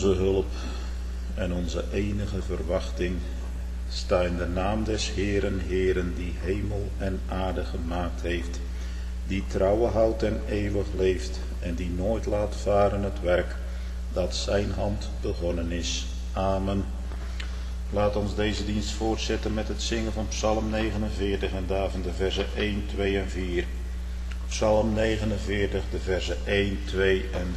Onze hulp en onze enige verwachting sta in de naam des Heeren, Heeren, die hemel en aarde gemaakt heeft, die trouwe houdt en eeuwig leeft en die nooit laat varen het werk dat zijn hand begonnen is. Amen. Laat ons deze dienst voortzetten met het zingen van Psalm 49 en daarvan de versen 1, 2 en 4. Psalm 49, de versen 1, 2 en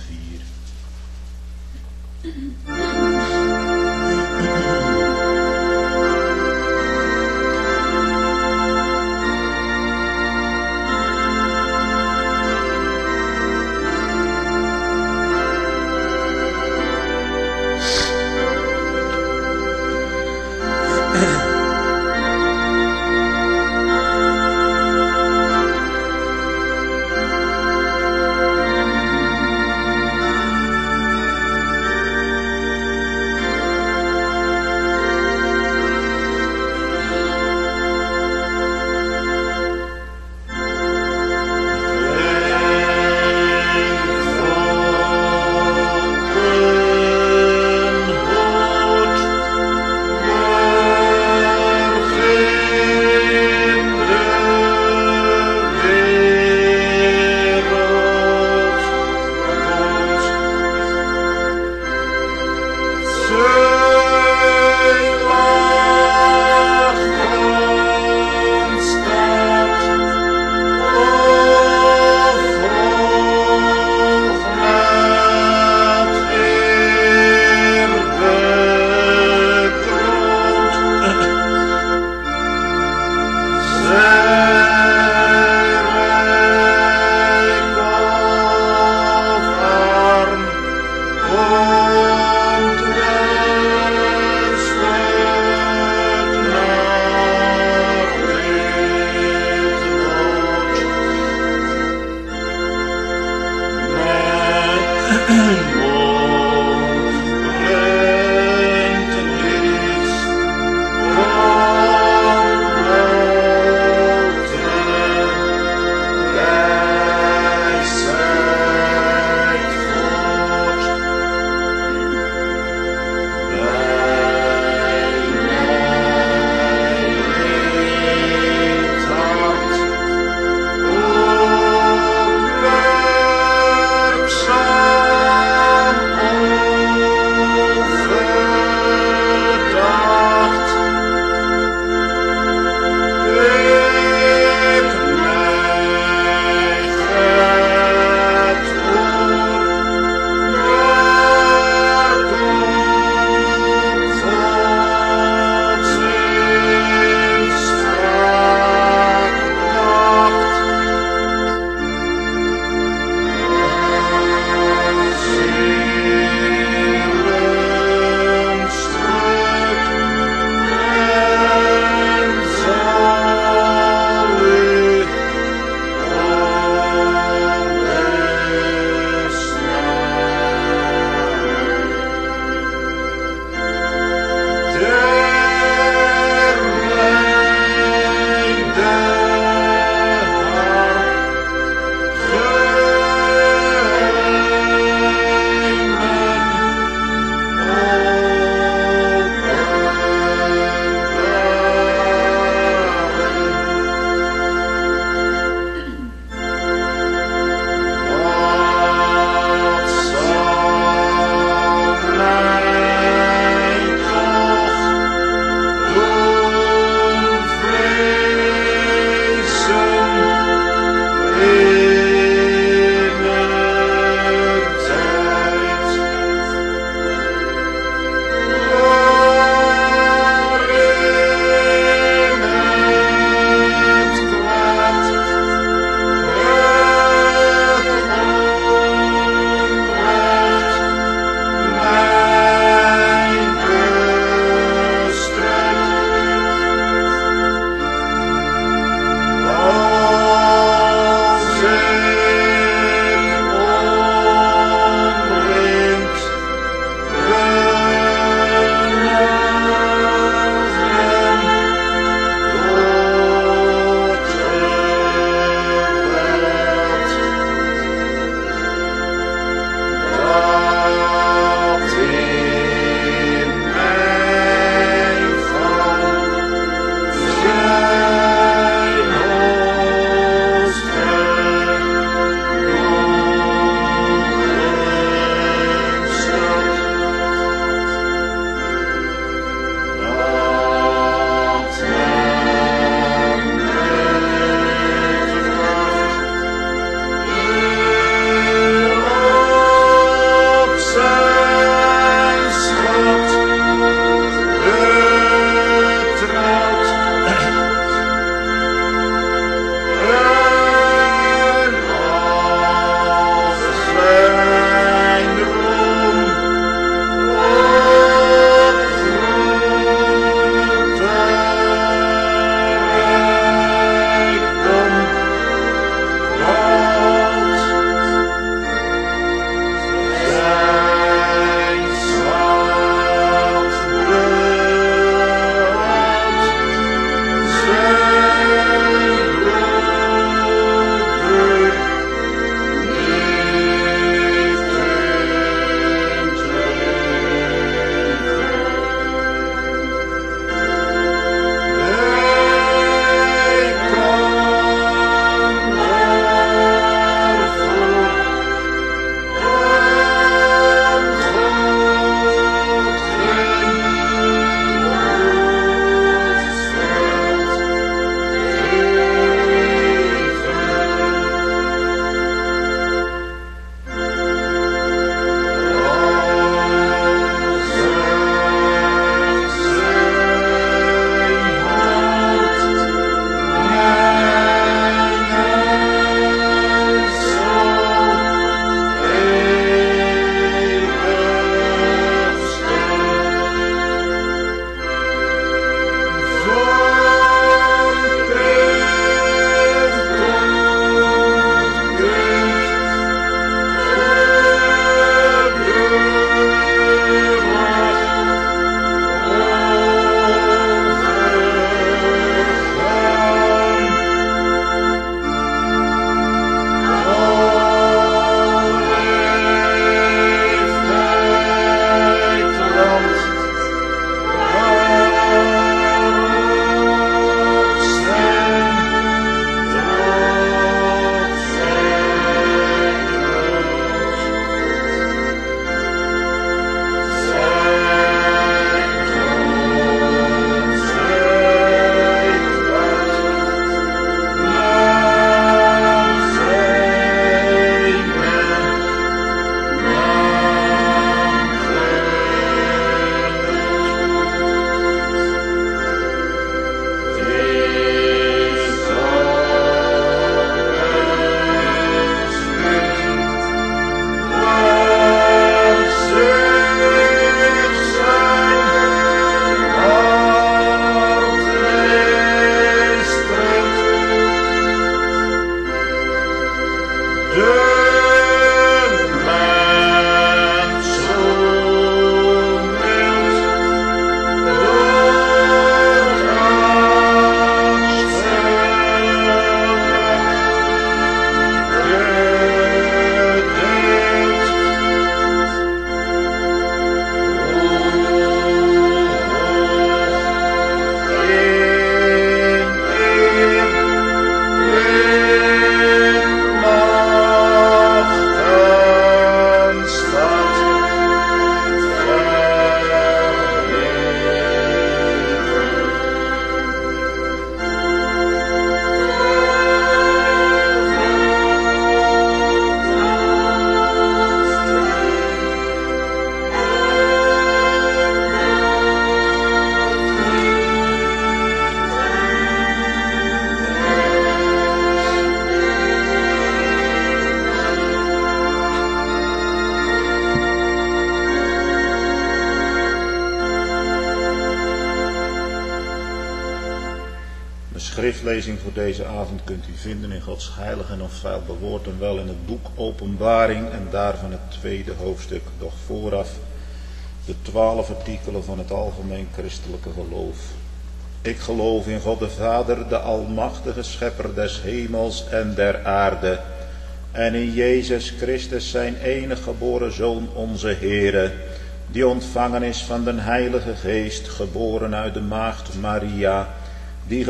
4. schriftlezing voor deze avond kunt u vinden in Gods heilig en onfeilbaar woord en wel in het boek Openbaring en daarvan het tweede hoofdstuk, doch vooraf de 12 artikelen van het algemeen christelijke geloof. Ik geloof in God de Vader, de almachtige schepper des hemels en der aarde, en in Jezus Christus zijn enige geboren Zoon, onze Heere, die ontvangen is van den Heilige Geest, geboren uit de maagd Maria, die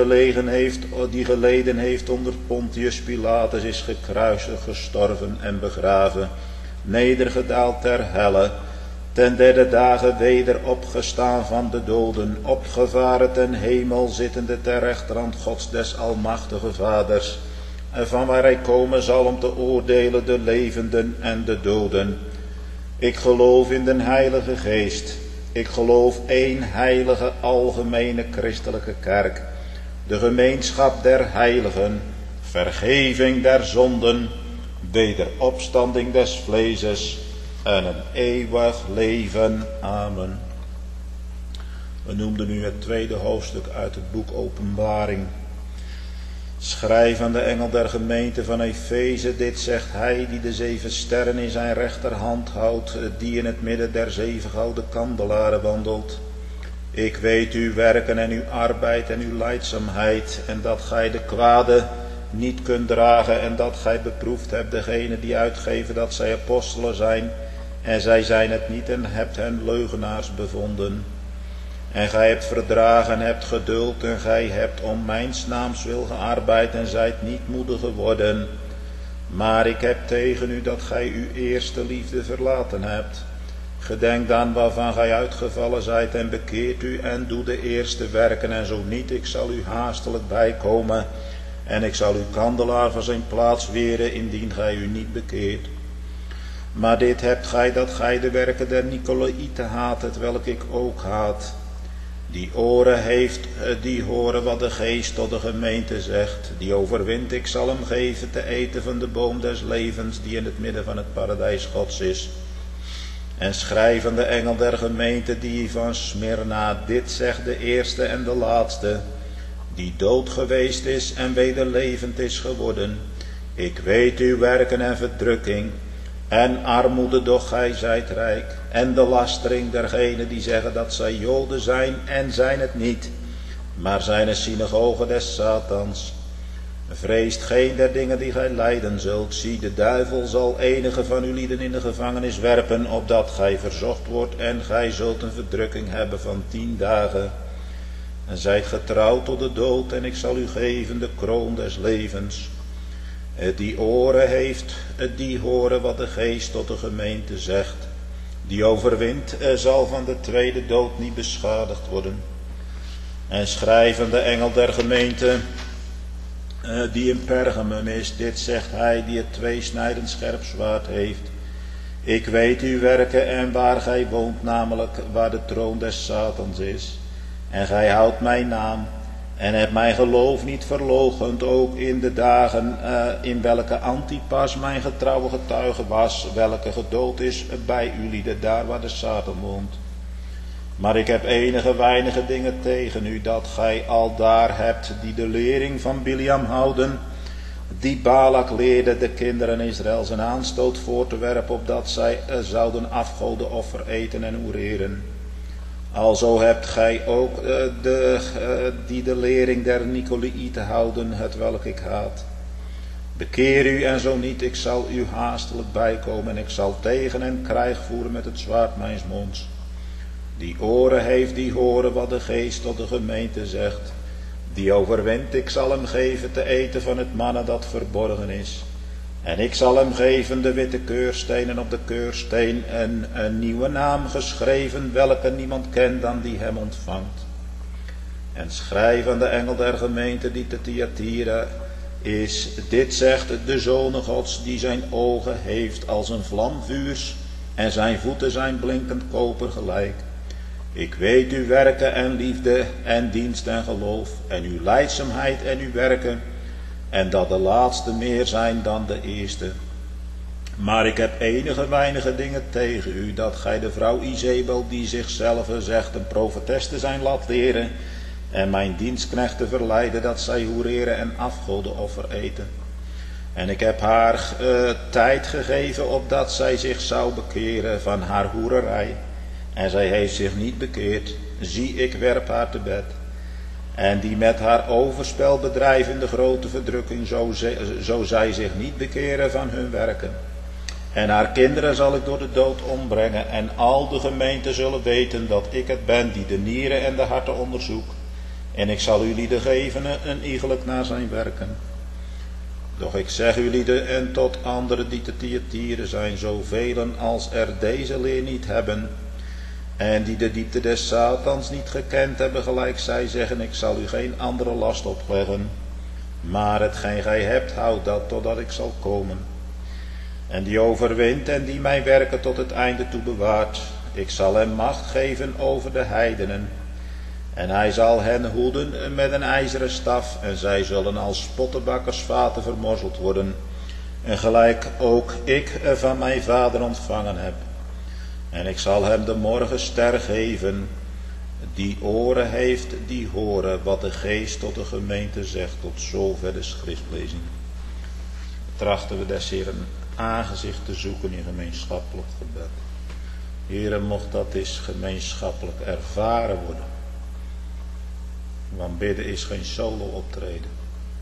geleden heeft onder Pontius Pilatus, is gekruisigd, gestorven en begraven, nedergedaald ter helle, ten derde dagen weder opgestaan van de doden, opgevaren ten hemel, zittende ter rechterhand Gods des almachtige Vaders, en van waar hij komen zal om te oordelen de levenden en de doden. Ik geloof in den Heilige Geest. Ik geloof één heilige algemene christelijke kerk, de gemeenschap der heiligen, vergeving der zonden, wederopstanding des vleeses en een eeuwig leven. Amen. We noemden nu het tweede hoofdstuk uit het boek Openbaring. Schrijf aan de engel der gemeente van Efeze, dit zegt hij die de 7 sterren in zijn rechterhand houdt, die in het midden der 7 gouden kandelaren wandelt. Ik weet uw werken en uw arbeid en uw lijdzaamheid, en dat gij de kwade niet kunt dragen, en dat gij beproefd hebt degene die uitgeven dat zij apostelen zijn, en zij zijn het niet, en hebt hen leugenaars bevonden. En gij hebt verdragen en hebt geduld, en gij hebt om mijns naams wil gearbeid en zijt niet moedig geworden. Maar ik heb tegen u dat gij uw eerste liefde verlaten hebt. Gedenk dan waarvan gij uitgevallen zijt en bekeert u en doe de eerste werken, en zo niet, ik zal u haastelijk bijkomen en ik zal uw kandelaar van zijn plaats weren, indien gij u niet bekeert. Maar dit hebt gij, dat gij de werken der Nicolaïten haat, het welk ik ook haat. Die oren heeft, die horen wat de Geest tot de gemeente zegt. Die overwint, ik zal hem geven te eten van de boom des levens, die in het midden van het paradijs Gods is. En schrijf aan de engel der gemeente die van Smyrna, dit zegt de eerste en de laatste, die dood geweest is en weder levend is geworden. Ik weet uw werken en verdrukking, en armoede, doch gij zijt rijk, en de lastering dergenen die zeggen dat zij Joden zijn en zijn het niet, maar zijn een synagoge des Satans. Vreest geen der dingen die gij lijden zult. Zie, de duivel zal enige van uw lieden in de gevangenis werpen, opdat gij verzocht wordt, en gij zult een verdrukking hebben van 10 dagen. En zijt getrouwd tot de dood, en ik zal u geven de kroon des levens. Die oren heeft, die horen wat de Geest tot de gemeente zegt. Die overwint, zal van de tweede dood niet beschadigd worden. En schrijf aan de engel der gemeente die in Pergamum is, dit zegt hij die het tweesnijdend scherp zwaard heeft. Ik weet uw werken en waar gij woont, namelijk waar de troon des Satans is. En gij houdt mijn naam en hebt mijn geloof niet verloochend, ook in de dagen in welke Antipas mijn getrouwe getuige was, welke gedood is bij u lieden, daar waar de Satan woont. Maar ik heb enige weinige dingen tegen u, dat gij al daar hebt die de lering van Biliam houden, die Balak leerde de kinderen Israëls een aanstoot voor te werpen, opdat zij zouden afgodenoffer eten en oereren. Alzo hebt gij ook die de lering der Nicolaïten houden, het welk ik haat. Bekeer u en zo niet, ik zal u haastelijk bijkomen en ik zal tegen hen krijg voeren met het zwaard mijns monds. Die oren heeft, die horen wat de Geest tot de gemeente zegt. Die overwint, ik zal hem geven te eten van het manna dat verborgen is. En ik zal hem geven de witte keursteen en op de keursteen een nieuwe naam geschreven, welke niemand kent dan die hem ontvangt. En schrijf aan de engel der gemeente die te Thyatira is, dit zegt de Zoon Gods, die zijn ogen heeft als een vlam vuurs en zijn voeten zijn blinkend koper gelijk. Ik weet uw werken en liefde en dienst en geloof en uw lijdzaamheid en uw werken, en dat de laatste meer zijn dan de eerste. Maar ik heb enige weinige dingen tegen u, dat gij de vrouw Izebel, die zichzelf zegt een profetes te zijn, laat leren, en mijn dienstknechten verleiden dat zij hoereren en afgodenoffer eten. En ik heb haar tijd gegeven opdat zij zich zou bekeren van haar hoererij. En zij heeft zich niet bekeerd. Zie, ik werp haar te bed. En die met haar overspel bedrijven de grote verdrukking, zo zij zich niet bekeren van hun werken. En haar kinderen zal ik door de dood ombrengen. En al de gemeenten zullen weten dat ik het ben die de nieren en de harten onderzoek. En ik zal jullie geven een iegelijk naar zijn werken. Doch ik zeg jullie en tot anderen die te Thyatira zijn, zoveel als er deze leer niet hebben, en die de diepte des Satans niet gekend hebben, gelijk zij zeggen, ik zal u geen andere last opleggen, maar hetgeen gij hebt, houd dat totdat ik zal komen. En die overwint en die mijn werken tot het einde toe bewaart, ik zal hem macht geven over de heidenen. En hij zal hen hoeden met een ijzeren staf, en zij zullen als pottebakkersvaten vermorzeld worden, en gelijk ook ik van mijn vader ontvangen heb. En ik zal hem de morgenster geven, die oren heeft, die horen wat de geest tot de gemeente zegt. Tot zover de schriftlezing. Trachten we des Heeren aangezicht te zoeken in gemeenschappelijk gebed. Heere, mocht dat eens gemeenschappelijk ervaren worden. Want bidden is geen solo optreden.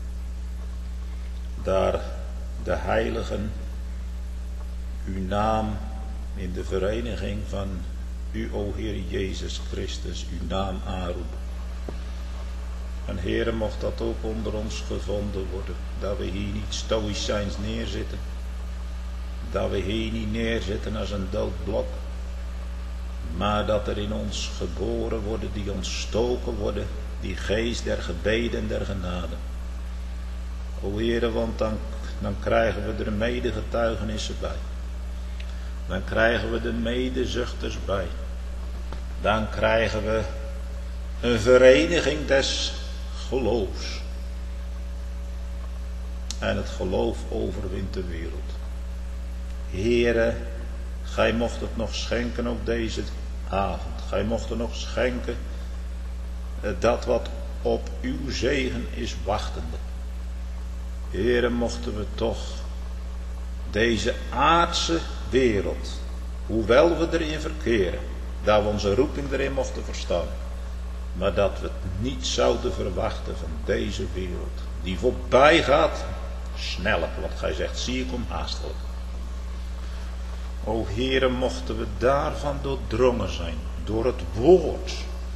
Daar de heiligen uw naam in de vereniging van u, o Heer Jezus Christus, uw naam aanroepen. En Heere, mocht dat ook onder ons gevonden worden. Dat we hier niet stoïcijns neerzitten. Dat we hier niet neerzitten als een dood blok. Maar dat er in ons geboren worden, die ontstoken worden, die geest der gebeden der genade. O Heere, want dan krijgen we er medegetuigenissen bij. Dan krijgen we de medezuchters bij. Dan krijgen we een vereniging des geloofs. En het geloof overwint de wereld. Heere, gij mocht het nog schenken op deze avond. Gij mocht er nog schenken dat wat op uw zegen is wachtende. Heere, mochten we toch deze aardse wereld, hoewel we erin verkeren, dat we onze roeping erin mochten verstaan, maar dat we het niet zouden verwachten van deze wereld, die voorbij gaat, sneller, wat gij zegt, zie ik om haastelijk. O Heere, mochten we daarvan doordrongen zijn, door het woord,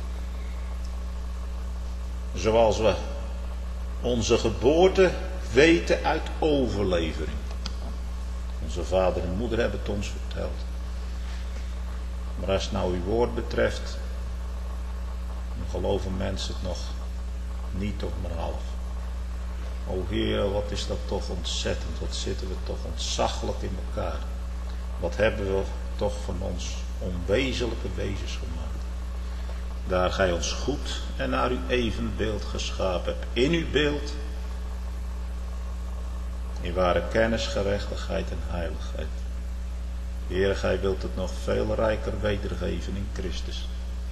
zoals we onze geboorte weten uit overlevering. Onze vader en moeder hebben het ons verteld. Maar als het nou uw woord betreft, dan geloven mensen het nog niet of maar half. O Heer, wat is dat toch ontzettend, wat zitten we toch ontzaglijk in elkaar. Wat hebben we toch van ons onwezenlijke wezens gemaakt. Daar gij ons goed en naar uw evenbeeld geschapen hebt. In uw beeld. In ware kennis, gerechtigheid en heiligheid. Heer, gij wilt het nog veel rijker wedergeven in Christus.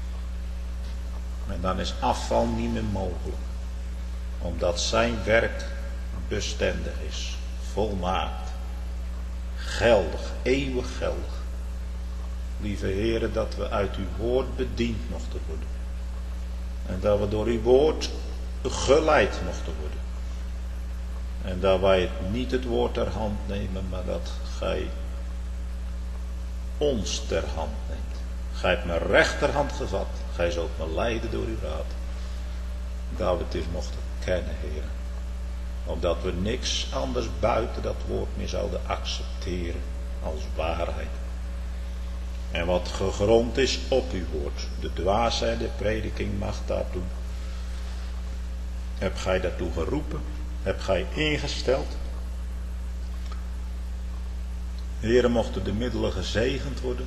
En dan is afval niet meer mogelijk. Omdat zijn werk bestendig is. Volmaakt. Geldig. Eeuwig geldig. Lieve Heere, dat we uit uw woord bediend mochten worden. En dat we door uw woord geleid mochten worden. En dat wij niet het woord ter hand nemen, maar dat gij ons ter hand neemt. Gij hebt mijn rechterhand gevat. Gij zult me leiden door uw raad. Dat we het eens mochten kennen, Heer. Omdat we niks anders buiten dat woord meer zouden accepteren als waarheid. En wat gegrond is op uw woord. De dwaasheid, de prediking mag daartoe. Heb gij daartoe geroepen? Heb gij ingesteld? Heere, mochten de middelen gezegend worden.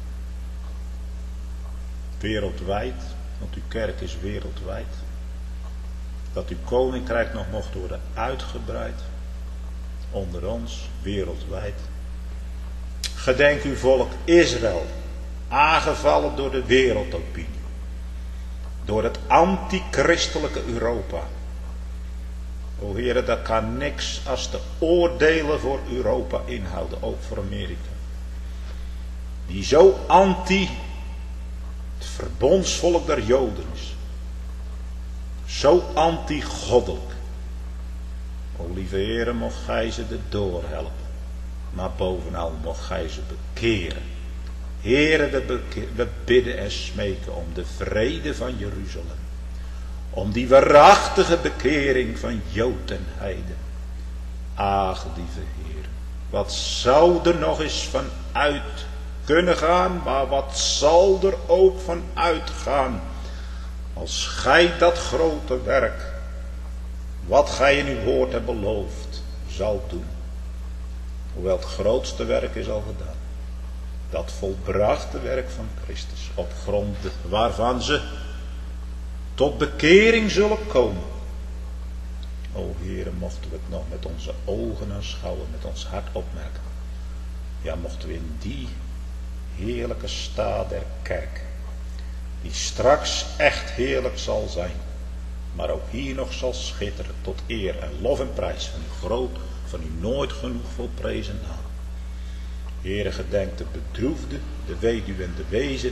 Wereldwijd, want uw kerk is wereldwijd. Dat uw koninkrijk nog mocht worden uitgebreid. Onder ons, wereldwijd. Gedenk uw volk Israël, aangevallen door de wereldopinie. door het antichristelijke Europa. O Heere, dat kan niks als de oordelen voor Europa inhouden, ook voor Amerika. Die zo anti het verbondsvolk der Joden is. Zo anti-goddelijk. O lieve Heere, mocht gij ze erdoor helpen. Maar bovenal mocht gij ze bekeren. Heere, we bidden en smeken om de vrede van Jeruzalem. Om die waarachtige bekering van Jood en Heiden. Ach, lieve Heer, wat zou er nog eens van uit kunnen gaan, maar wat zal er ook van uitgaan, als gij dat grote werk, wat gij in uw woord hebt beloofd, zal doen. Hoewel het grootste werk is al gedaan. Dat volbrachte werk van Christus, op grond waarvan ze tot bekering zullen komen. O Heere, mochten we het nog met onze ogen aanschouwen, met ons hart opmerken. Ja, mochten we in die heerlijke staat der kerk, die straks echt heerlijk zal zijn, maar ook hier nog zal schitteren tot eer en lof en prijs van uw groot, van uw nooit genoeg volprezen naam. Heere, gedenk de bedroefde, de weduwe en de wezen,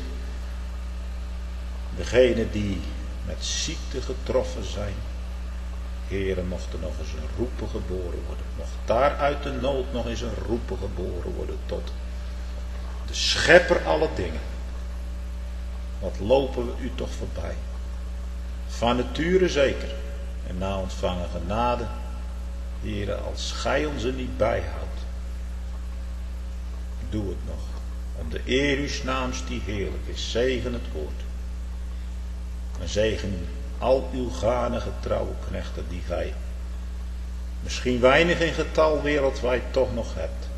degene die met ziekte getroffen zijn. Heere, mocht er nog eens een roepen geboren worden. Mocht daar uit de nood nog eens een roepen geboren worden tot de schepper alle dingen. Wat lopen we u toch voorbij. Van nature zeker. En na ontvangen genade. Heere, als gij ons er niet bijhoudt. Doe het nog. Om de eer uws naams die heerlijk is. Zegen het woord. En zegen al uw ganige trouwe knechten die gij misschien weinig in getal wereldwijd toch nog hebt.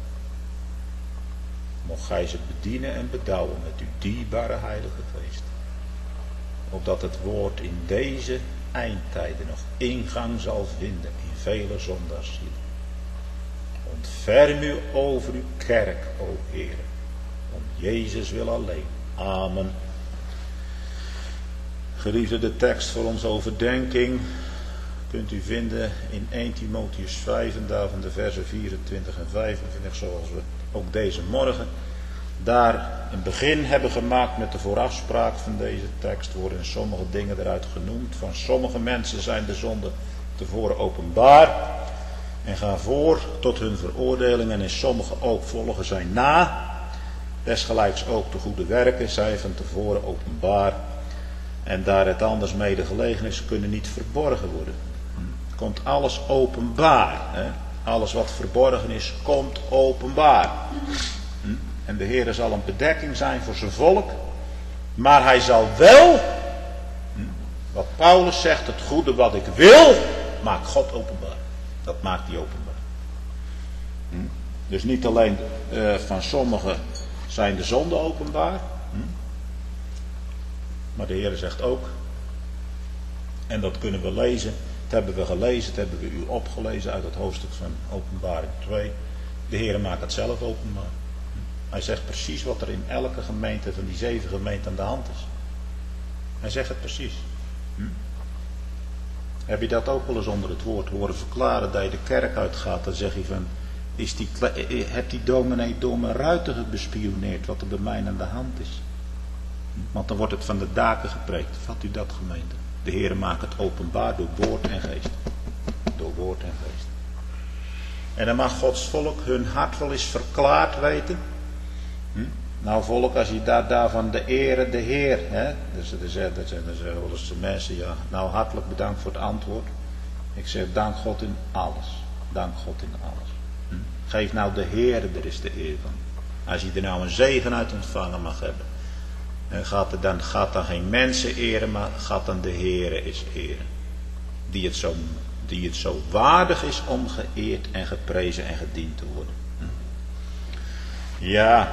Mocht gij ze bedienen en bedouwen met uw dierbare heilige geest. Opdat het woord in deze eindtijden nog ingang zal vinden in vele zondagszielen. Ontferm u over uw kerk, o Heere. Om Jezus wil alleen. Amen. Geliefde, de tekst voor onze overdenking kunt u vinden in 1 Timotheus 5 en daarvan de versen 24 en 25, zoals we ook deze morgen daar een begin hebben gemaakt met de voorafspraak van deze tekst. Worden sommige dingen eruit genoemd. Van sommige mensen zijn de zonden tevoren openbaar en gaan voor tot hun veroordeling, en in sommige ook volgen zij na. Desgelijks ook de goede werken zijn van tevoren openbaar. En daar het anders mede gelegen is, kunnen niet verborgen worden. Komt alles openbaar. Hè? Alles wat verborgen is, komt openbaar. En de Heer zal een bedekking zijn voor zijn volk. Maar hij zal wel, wat Paulus zegt, het goede wat ik wil, maakt God openbaar. Dat maakt hij openbaar. Dus niet alleen van sommigen zijn de zonden openbaar. Maar de Heer zegt ook, en dat kunnen we lezen, dat hebben we gelezen, dat hebben we u opgelezen uit het hoofdstuk van Openbaring 2. De Heer maakt het zelf openbaar. Hij zegt precies wat er in elke gemeente van die 7 gemeenten aan de hand is. Hij zegt het precies. Heb je dat ook wel eens onder het woord horen verklaren, dat je de kerk uitgaat, dan zeg je van, heeft die dominee door mijn ruiten bespioneerd wat er bij mij aan de hand is? Want dan wordt het van de daken gepreekt. Vat u dat, gemeente? De Heer maakt het openbaar door woord en geest. Door woord en geest. En dan mag Gods volk hun hart wel eens verklaard weten. Nou volk, als je daarvan de ere de Heer. Hè? Dus er zijn wel eens de mensen, ja, nou hartelijk bedankt voor het antwoord. Ik zeg dank God in alles. Dank God in alles. Geef nou de Heer er is de eer van. Als je er nou een zegen uit ontvangen mag hebben. En gaat dan geen mensen eren, maar gaat dan de Heere is eren. Die het zo waardig is om geëerd en geprezen en gediend te worden. Ja.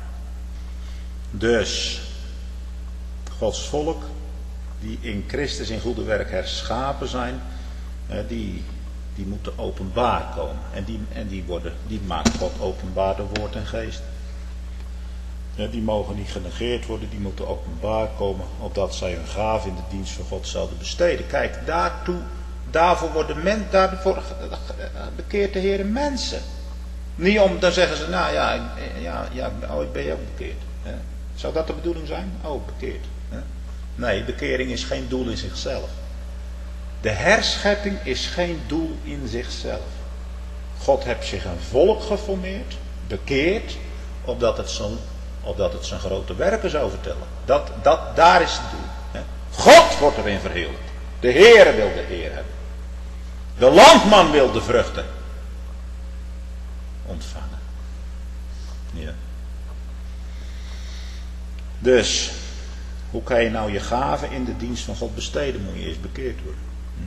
Dus. Gods volk. Die in Christus in goede werk herschapen zijn. Die moeten openbaar komen. En die maakt God openbaar door woord en geest. Die mogen niet genegeerd worden, die moeten openbaar komen, opdat zij hun gave in de dienst van God zouden besteden. Kijk, daarvoor bekeert de Heer mensen. Niet om, dan zeggen ze, nou ik ben je ook bekeerd. Zou dat de bedoeling zijn? Oh, bekeerd. Nee, bekering is geen doel in zichzelf. De herschepping is geen doel in zichzelf. God heeft zich een volk geformeerd, bekeerd, opdat het zijn grote werken zou vertellen. Daar is het doel. God wordt erin verheerlijkt. De Heere wil de eer hebben. De landman wil de vruchten ontvangen. Ja. Dus, hoe kan je nou je gaven in de dienst van God besteden? Moet je eerst bekeerd worden.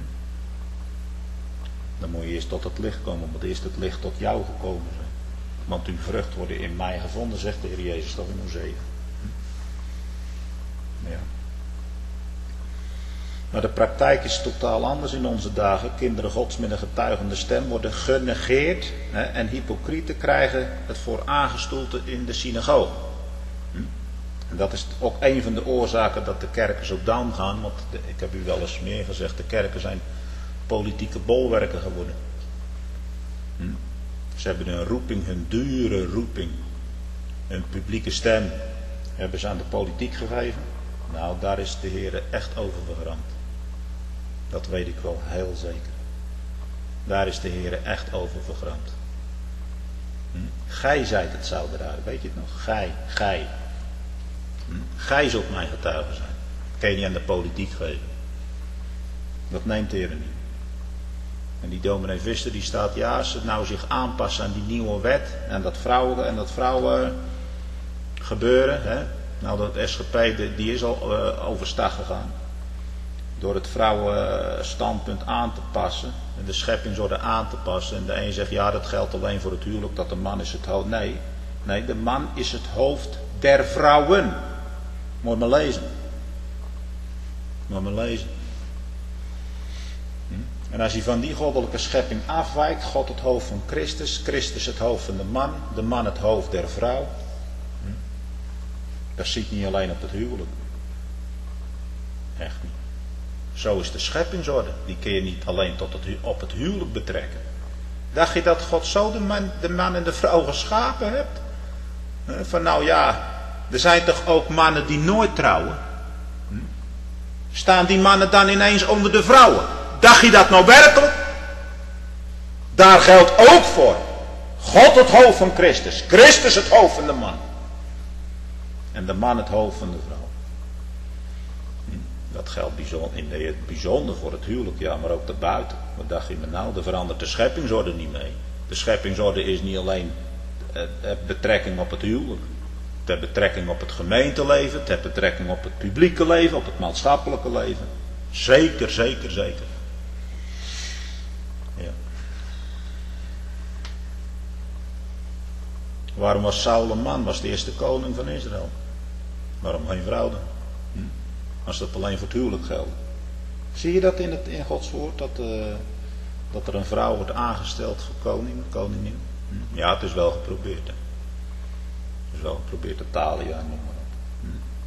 Dan moet je eerst tot het licht komen. Moet eerst het licht tot jou gekomen zijn. Want uw vrucht worden in mij gevonden, zegt de Heer Jezus toch in Hosea. Ja. Maar de praktijk is totaal anders in onze dagen. Kinderen Gods met een getuigende stem worden genegeerd. En hypocrieten krijgen het voor aangestoelte in de synagoge. En dat is ook een van de oorzaken dat de kerken zo down gaan. Want ik heb u wel eens meer gezegd, de kerken zijn politieke bolwerken geworden. Ze hebben hun roeping, hun dure roeping, hun publieke stem, hebben ze aan de politiek gegeven. Nou, daar is de Heer echt over vergramd. Dat weet ik wel heel zeker. Daar is de Heer echt over vergramd. Gij zijt het zouderhuis, weet je het nog? Gij. Gij zult mijn getuige zijn. Kan je niet aan de politiek geven. Dat neemt de Heer niet. En die dominee Visser die staat, ja, als ze nou zich aanpassen aan die nieuwe wet en dat vrouwen gebeuren. Nou, dat SGP die is al overstag gegaan. Door het vrouwenstandpunt aan te passen. En de scheppingsorde aan te passen. En de een zegt, ja, dat geldt alleen voor het huwelijk, dat de man is het hoofd. Nee, de man is het hoofd der vrouwen. Moet maar lezen. En als hij van die goddelijke schepping afwijkt, God het hoofd van Christus, Christus het hoofd van de man het hoofd der vrouw. Dat ziet niet alleen op het huwelijk. Echt niet. Zo is de scheppingsorde. Die kun je niet alleen op het huwelijk betrekken. Dacht je dat God zo de man en de vrouw geschapen hebt? Van nou ja, er zijn toch ook mannen die nooit trouwen? Staan die mannen dan ineens onder de vrouwen? Dacht je dat nou werkelijk? Daar geldt ook voor. God het hoofd van Christus. Christus het hoofd van de man. En de man het hoofd van de vrouw. Dat geldt in het bijzonder voor het huwelijk, ja, maar ook daarbuiten. Wat dacht je me nou? Er verandert de scheppingsorde niet mee. De scheppingsorde is niet alleen betrekking op het huwelijk. Het heeft betrekking op het gemeenteleven. Het heeft betrekking op het publieke leven. Op het maatschappelijke leven. Zeker. Ja. Waarom was Saul een man? Was de eerste koning van Israël. Waarom geen vrouw dan? Als dat alleen voor het huwelijk geldt. Zie je dat in Gods woord? Dat er een vrouw wordt aangesteld voor koningin? Ja, het is wel geprobeerd. Hè? Het is wel geprobeerd, de Thalia, noem maar op.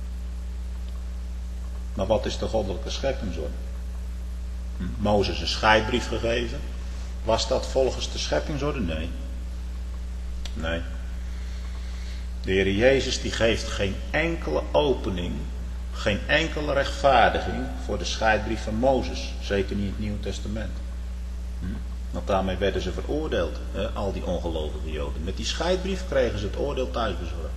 Maar wat is de goddelijke scheppingsorde? Mozes een scheidbrief gegeven. Was dat volgens de scheppingsorde? Nee. De Heer Jezus die geeft geen enkele opening, geen enkele rechtvaardiging voor de scheidbrief van Mozes. Zeker niet in het Nieuwe Testament. Want daarmee werden ze veroordeeld, al die ongelovige Joden. Met die scheidbrief kregen ze het oordeel thuisbezorgd.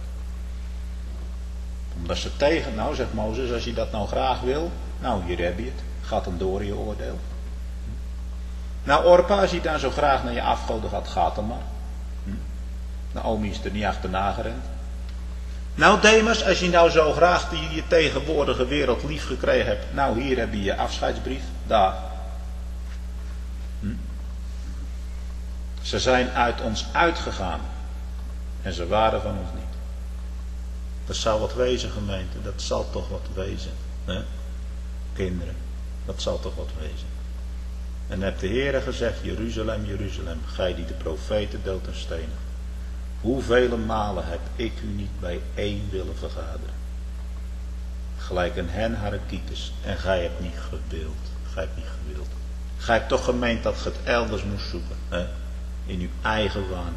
Omdat ze nou zegt Mozes, als je dat nou graag wil, nou hier heb je het. Gaat dan door je oordeel. Nou Orpa, als je dan zo graag naar je afgoden gaat dan maar. Naomi is er niet achterna gerend. Nou Demas, als je nou zo graag je tegenwoordige wereld lief gekregen hebt. Nou hier heb je je afscheidsbrief. Daar. Ze zijn uit ons uitgegaan. En ze waren van ons niet. Dat zal wat wezen gemeente. Dat zal toch wat wezen. Hè? Kinderen. Dat zal toch wat wezen. En hebt de Heere gezegd. Jeruzalem, Jeruzalem. Gij die de profeten doodt en stenigt. Hoeveel malen heb ik u niet bij één willen vergaderen? Gelijk een hen haar kiekers. En gij hebt niet gewild. Gij hebt niet gewild. Gij hebt toch gemeend dat ge het elders moest zoeken. Hè? In uw eigen waan.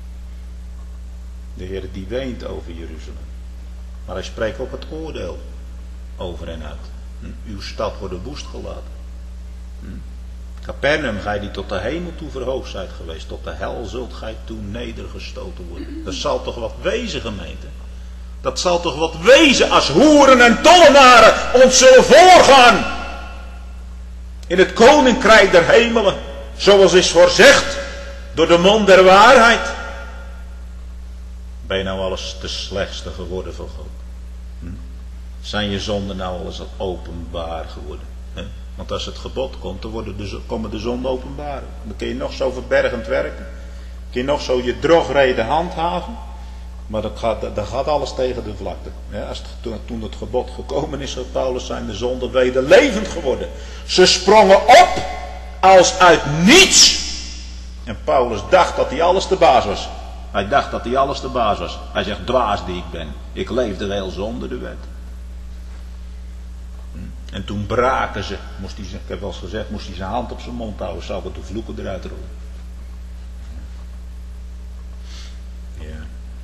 De Heer die weent over Jeruzalem. Maar hij spreekt ook het oordeel over hen uit. Uw stad wordt woest gelaten. Capernaum, gij die tot de hemel toe verhoogd zijt geweest. Tot de hel zult gij toe nedergestoten worden. Dat zal toch wat wezen, gemeente. Dat zal toch wat wezen als hoeren en tollenaren ons zullen voorgaan. In het koninkrijk der hemelen. Zoals is voorzegd door de mond der waarheid. Ben je nou alles te slechtste geworden voor God? Zijn je zonden nou alles al openbaar geworden? Want als het gebod komt, dan komen de zonden openbaar. Dan kun je nog zo verbergend werken. Kun je nog zo je drogreden handhaven. Maar dan gaat alles tegen de vlakte. Toen het gebod gekomen is, zegt Paulus, zijn de zonden wederlevend geworden. Ze sprongen op als uit niets. En Paulus dacht dat hij alles de baas was. Hij dacht dat hij alles de baas was. Hij zegt, dwaas die ik ben. Ik leefde wel zonder de wet. En toen braken ze. Ik heb wel eens gezegd, moest hij zijn hand op zijn mond houden. Zou het de vloeken eruit rollen. Ja.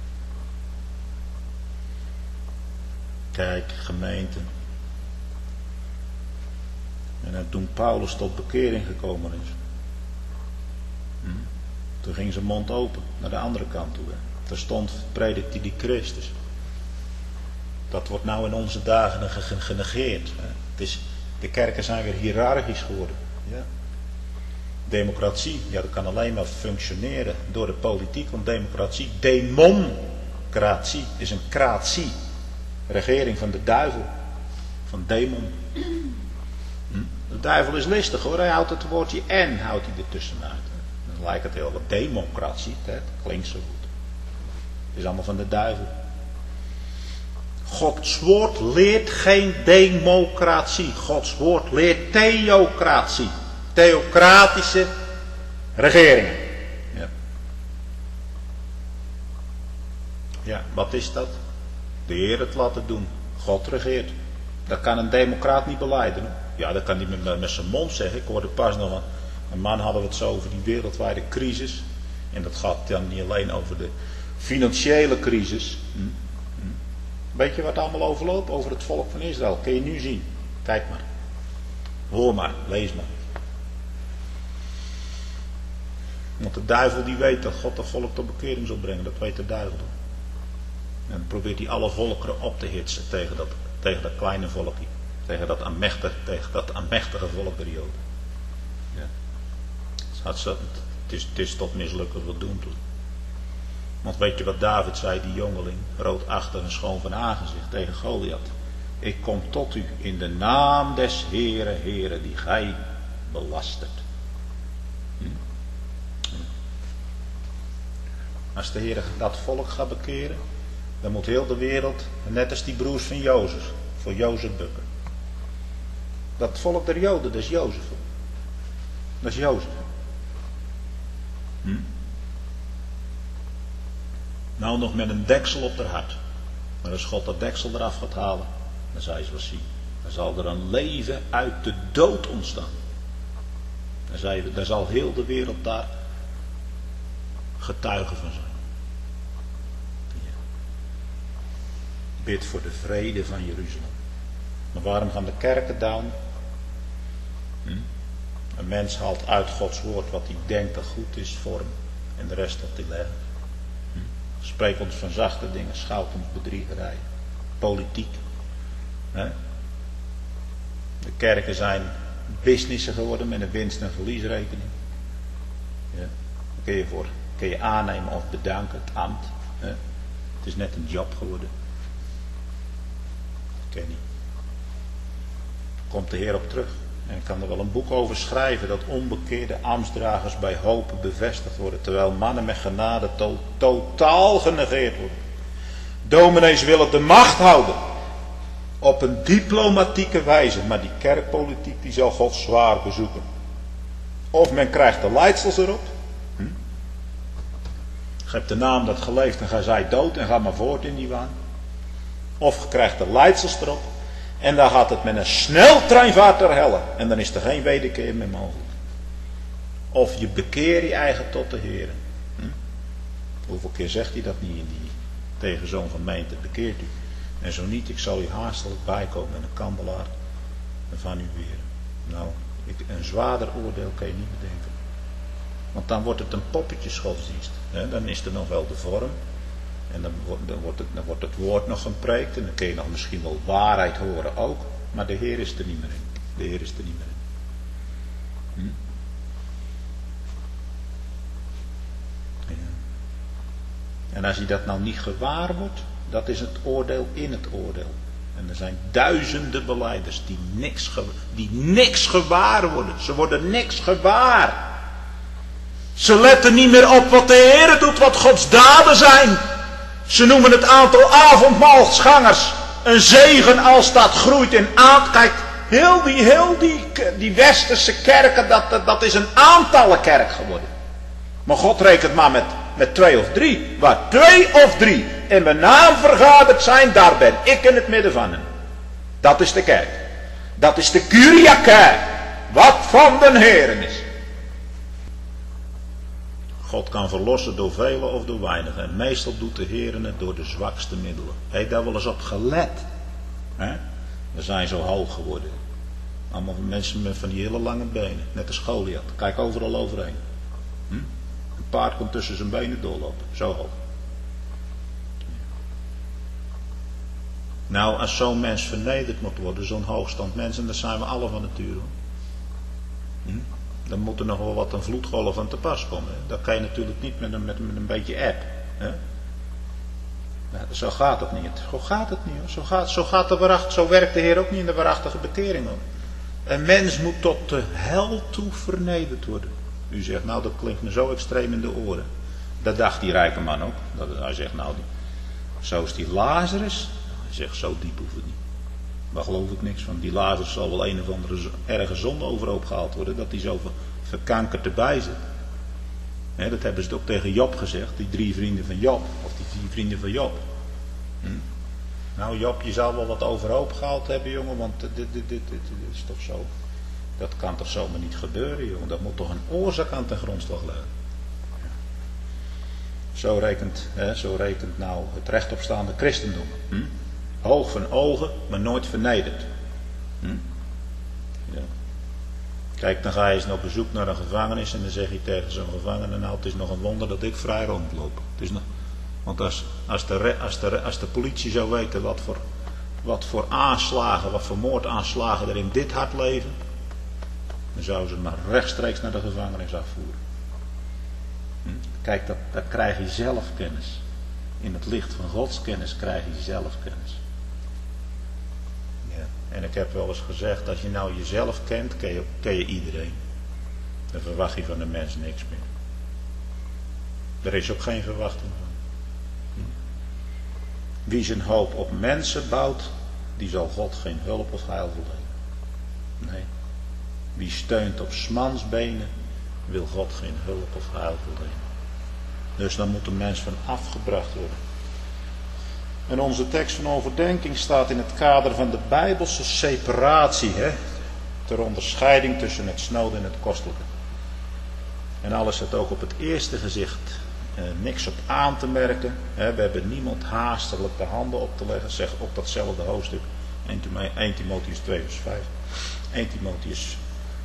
Kijk, gemeente. En toen Paulus tot bekering gekomen is. Toen ging zijn mond open naar de andere kant toe. Terstond predikte hij die Christus. Dat wordt nou in onze dagen genegeerd. De kerken zijn weer hiërarchisch geworden. Ja. Democratie, ja, dat kan alleen maar functioneren door de politiek. Want democratie, democratie, is een kratie. Regering van de duivel. Van demon. De duivel is listig hoor. Hij houdt het woordje en houdt hij ertussenuit. Dan lijkt het heel wat democratie. Dat klinkt zo goed. Het is allemaal van de duivel. Gods woord leert geen democratie. Gods woord leert theocratie. Theocratische regeringen. Ja. Ja, wat is dat? De Heer het laten doen. God regeert. Dat kan een democraat niet belijden. Ja, dat kan hij met zijn mond zeggen. Ik hoorde pas nog een man hadden we het zo over die wereldwijde crisis. En dat gaat dan niet alleen over de financiële crisis. Weet je wat allemaal overloopt over het volk van Israël? Kun je nu zien. Kijk maar. Hoor maar. Lees maar. Want de duivel die weet dat God het volk tot bekering zal brengen. Dat weet de duivel. En dan probeert hij alle volkeren op te hitsen tegen dat kleine volkje. Tegen dat aanmächtige volk der Joden. Ja. Het is tot mislukken voldoend. Want weet je wat David zei, die jongeling, roodachtig en schoon van aangezicht tegen Goliath. Ik kom tot u in de naam des Heere, Heere, die gij belastert. Als de Heere dat volk gaat bekeren, dan moet heel de wereld, net als die broers van Jozef, voor Jozef bukken. Dat volk der Joden, dat is Jozef. Dat is Jozef. Nou nog met een deksel op haar hart. Maar als God dat deksel eraf gaat halen, dan zal je zo zien. Dan zal er een leven uit de dood ontstaan. Dan zal heel de wereld daar getuige van zijn. Ja. Bid voor de vrede van Jeruzalem. Maar waarom gaan de kerken down? Een mens haalt uit Gods woord wat hij denkt dat goed is voor hem. En de rest wat hij legt. Spreek ons van zachte dingen, schouwt ons bedriegerij. Politiek. Hè? De kerken zijn businessen geworden met een winst- en verliesrekening. Ja. Daar kun je aannemen of bedanken, het ambt. Hè? Het is net een job geworden. Dat ken je niet. Komt de Heer op terug. En ik kan er wel een boek over schrijven dat onbekeerde ambtsdragers bij hopen bevestigd worden. Terwijl mannen met genade totaal genegeerd worden. Dominees willen de macht houden. Op een diplomatieke wijze. Maar die kerkpolitiek die zal God zwaar bezoeken. Of men krijgt de leidsels erop. Je hebt de naam dat geleefd en ga zij dood en ga maar voort in die waan. Of je krijgt de leidsels erop. En dan gaat het met een sneltreinvaart ter helle. En dan is er geen wederkeer meer mogelijk. Of je bekeer je eigen tot de Heer. Hoeveel keer zegt hij dat niet in die tegen zo'n gemeente? Bekeert u. En zo niet, ik zal u haastelijk bijkomen met een kandelaar van u weer. Nou, een zwaarder oordeel kan je niet bedenken. Want dan wordt het een poppetjesgodsdienst. Dan is er nog wel de vorm. En dan wordt het woord nog gepreekt. En dan kun je nog misschien wel waarheid horen ook. Maar de Heer is er niet meer in. De Heer is er niet meer in. Ja. En als je dat nou niet gewaar wordt. Dat is het oordeel in het oordeel. En er zijn duizenden belijders die niks gewaar worden. Ze worden niks gewaar. Ze letten niet meer op wat de Heer doet, wat Gods daden zijn. Ze noemen het aantal avondmaalsgangers een zegen als dat groeit en aankijkt. Heel die westerse kerken, dat is een aantallenkerk geworden. Maar God rekent maar met 2 of 3. Waar 2 of 3 in mijn naam vergaderd zijn, daar ben ik in het midden van hen. Dat is de kerk. Dat is de Kyriakerk. Wat van den Heeren is. God kan verlossen door velen of door weinigen. En meestal doet de Heer het door de zwakste middelen. Heb je daar wel eens op gelet? We zijn zo hoog geworden. Allemaal mensen met van die hele lange benen. Net als Goliath. Kijk overal overheen. Een paard komt tussen zijn benen doorlopen. Zo hoog. Nou, als zo'n mens vernederd moet worden, zo'n hoogstand mens, en dat zijn we alle van nature. Dan moet er nog wel wat een vloedgolf aan te pas komen. Dat kan je natuurlijk niet met een beetje app. Nou, zo gaat het niet. Zo gaat het niet. Hoor. Zo werkt de Heer ook niet in de waarachtige bekering. Hoor. Een mens moet tot de hel toe vernederd worden. U zegt, nou dat klinkt me zo extreem in de oren. Dat dacht die rijke man ook. Hij zegt, nou zo is die Lazarus. Hij zegt, zo diep hoeft het niet. Daar geloof ik niks van. Die Lazarus zal wel een of andere erge zonde overhoop gehaald worden. Dat hij zo verkankerd erbij zit. Dat hebben ze ook tegen Job gezegd. Die 3 vrienden van Job. Of die 4 vrienden van Job. Nou Job, je zou wel wat overhoop gehaald hebben jongen. Want dit is toch zo. Dat kan toch zomaar niet gebeuren jongen. Dat moet toch een oorzaak aan ten grondslag leggen. Zo rekent nou het rechtopstaande christendom. Hoog van ogen, maar nooit vernederd. Ja. Kijk, dan ga je eens op bezoek naar een gevangenis en dan zeg je tegen zo'n gevangene, nou het is nog een wonder dat ik vrij rondloop. Want als de politie zou weten wat voor aanslagen, wat voor moordaanslagen er in dit hart leven, dan zouden ze maar rechtstreeks naar de gevangenis afvoeren. Kijk, dat krijg je zelf kennis. In het licht van Gods kennis krijg je zelf kennis. Ja. En ik heb wel eens gezegd, als je nou jezelf kent, ken je iedereen. Dan verwacht je van de mens niks meer. Er is ook geen verwachting van. Wie zijn hoop op mensen bouwt, die zal God geen hulp of heil verlenen. Nee. Wie steunt op 's mans benen, wil God geen hulp of heil verlenen. Dus dan moet de mens van afgebracht worden. En onze tekst van overdenking staat in het kader van de Bijbelse separatie. Ter onderscheiding tussen het snode en het kostelijke. En al is het ook op het eerste gezicht niks op aan te merken. We hebben niemand haastelijk de handen op te leggen. Zegt op datzelfde hoofdstuk. 1 Timotheüs 2 vers 5. 1 Timotheüs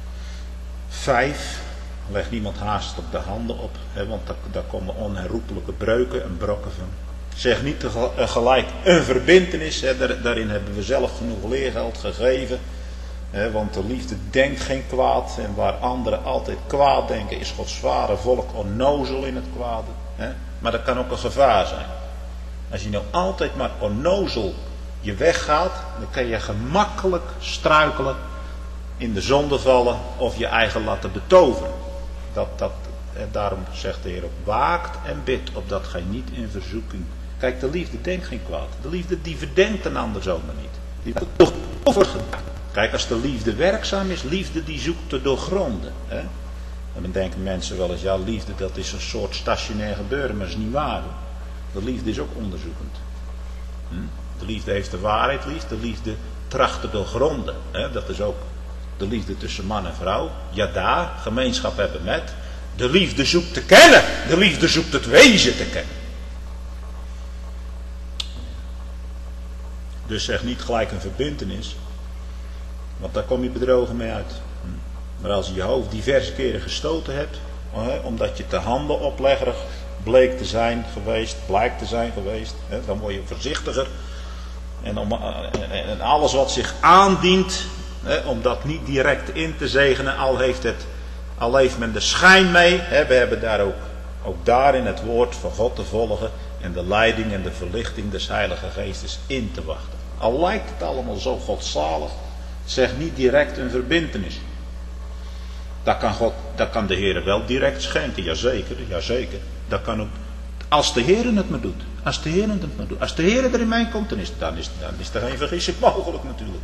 5. Leg niemand haastelijk de handen op. Want daar komen onherroepelijke breuken en brokken van. Zeg niet gelijk een verbintenis. Daarin hebben we zelf genoeg leergeld gegeven. Want de liefde denkt geen kwaad. En waar anderen altijd kwaad denken, is Gods zware volk onnozel in het kwade. Maar dat kan ook een gevaar zijn. Als je nou altijd maar onnozel je weg gaat, dan kan je gemakkelijk struikelen, in de zonde vallen of je eigen laten betoveren. Daarom zegt de Heer ook, waakt en bidt, opdat gij niet in verzoeking. Kijk, de liefde denkt geen kwaad. De liefde die verdenkt een ander zomaar niet. Die wordt toch overgedaan. Kijk, als de liefde werkzaam is, liefde die zoekt te doorgronden. En dan denken mensen wel eens, ja, liefde dat is een soort stationair gebeuren, maar dat is niet waar. De liefde is ook onderzoekend. De liefde heeft de waarheid lief, de liefde tracht te doorgronden. Dat is ook de liefde tussen man en vrouw. Ja, daar, gemeenschap hebben met. De liefde zoekt te kennen, de liefde zoekt het wezen te kennen. Dus zeg niet gelijk een verbintenis, want daar kom je bedrogen mee uit. Maar als je je hoofd diverse keren gestoten hebt, omdat je te handenopleggerig bleek te zijn geweest, blijkt te zijn geweest, dan word je voorzichtiger. En alles wat zich aandient, om dat niet direct in te zegenen, al heeft men de schijn mee. We hebben daar ook daarin het woord van God te volgen en de leiding en de verlichting des Heilige Geestes in te wachten. Al lijkt het allemaal zo godzalig, zeg niet direct een verbintenis. Dat kan de Heer wel direct schenken, jazeker. Dat kan ook, als de Heer het maar doet. Als de Heer erin meekomt, dan is er geen vergissing mogelijk natuurlijk.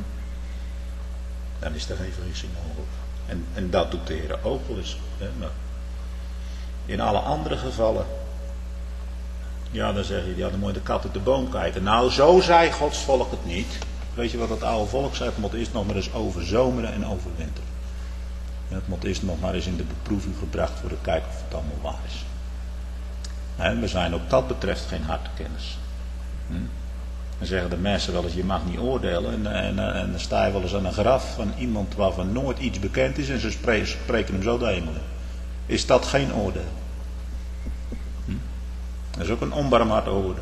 Dan is er geen vergissing mogelijk. En dat doet de Heer ook wel eens. Maar in alle andere gevallen, ja, dan zeg je, ja, dan moet je de kat uit de boom kijken. Nou, zo zei Gods volk het niet. Weet je wat het oude volk zei? Het moet eerst nog maar eens overzomeren en overwinteren. Het moet eerst nog maar eens in de beproeving gebracht worden, kijken of het allemaal waar is. En we zijn ook dat betreft geen hartekennis. Dan zeggen de mensen wel eens, je mag niet oordelen. En dan sta je wel eens aan een graf van iemand waarvan nooit iets bekend is en ze spreken hem zo de hemel in. Is dat geen oordeel? Dat is ook een onbarmhartig oordeel.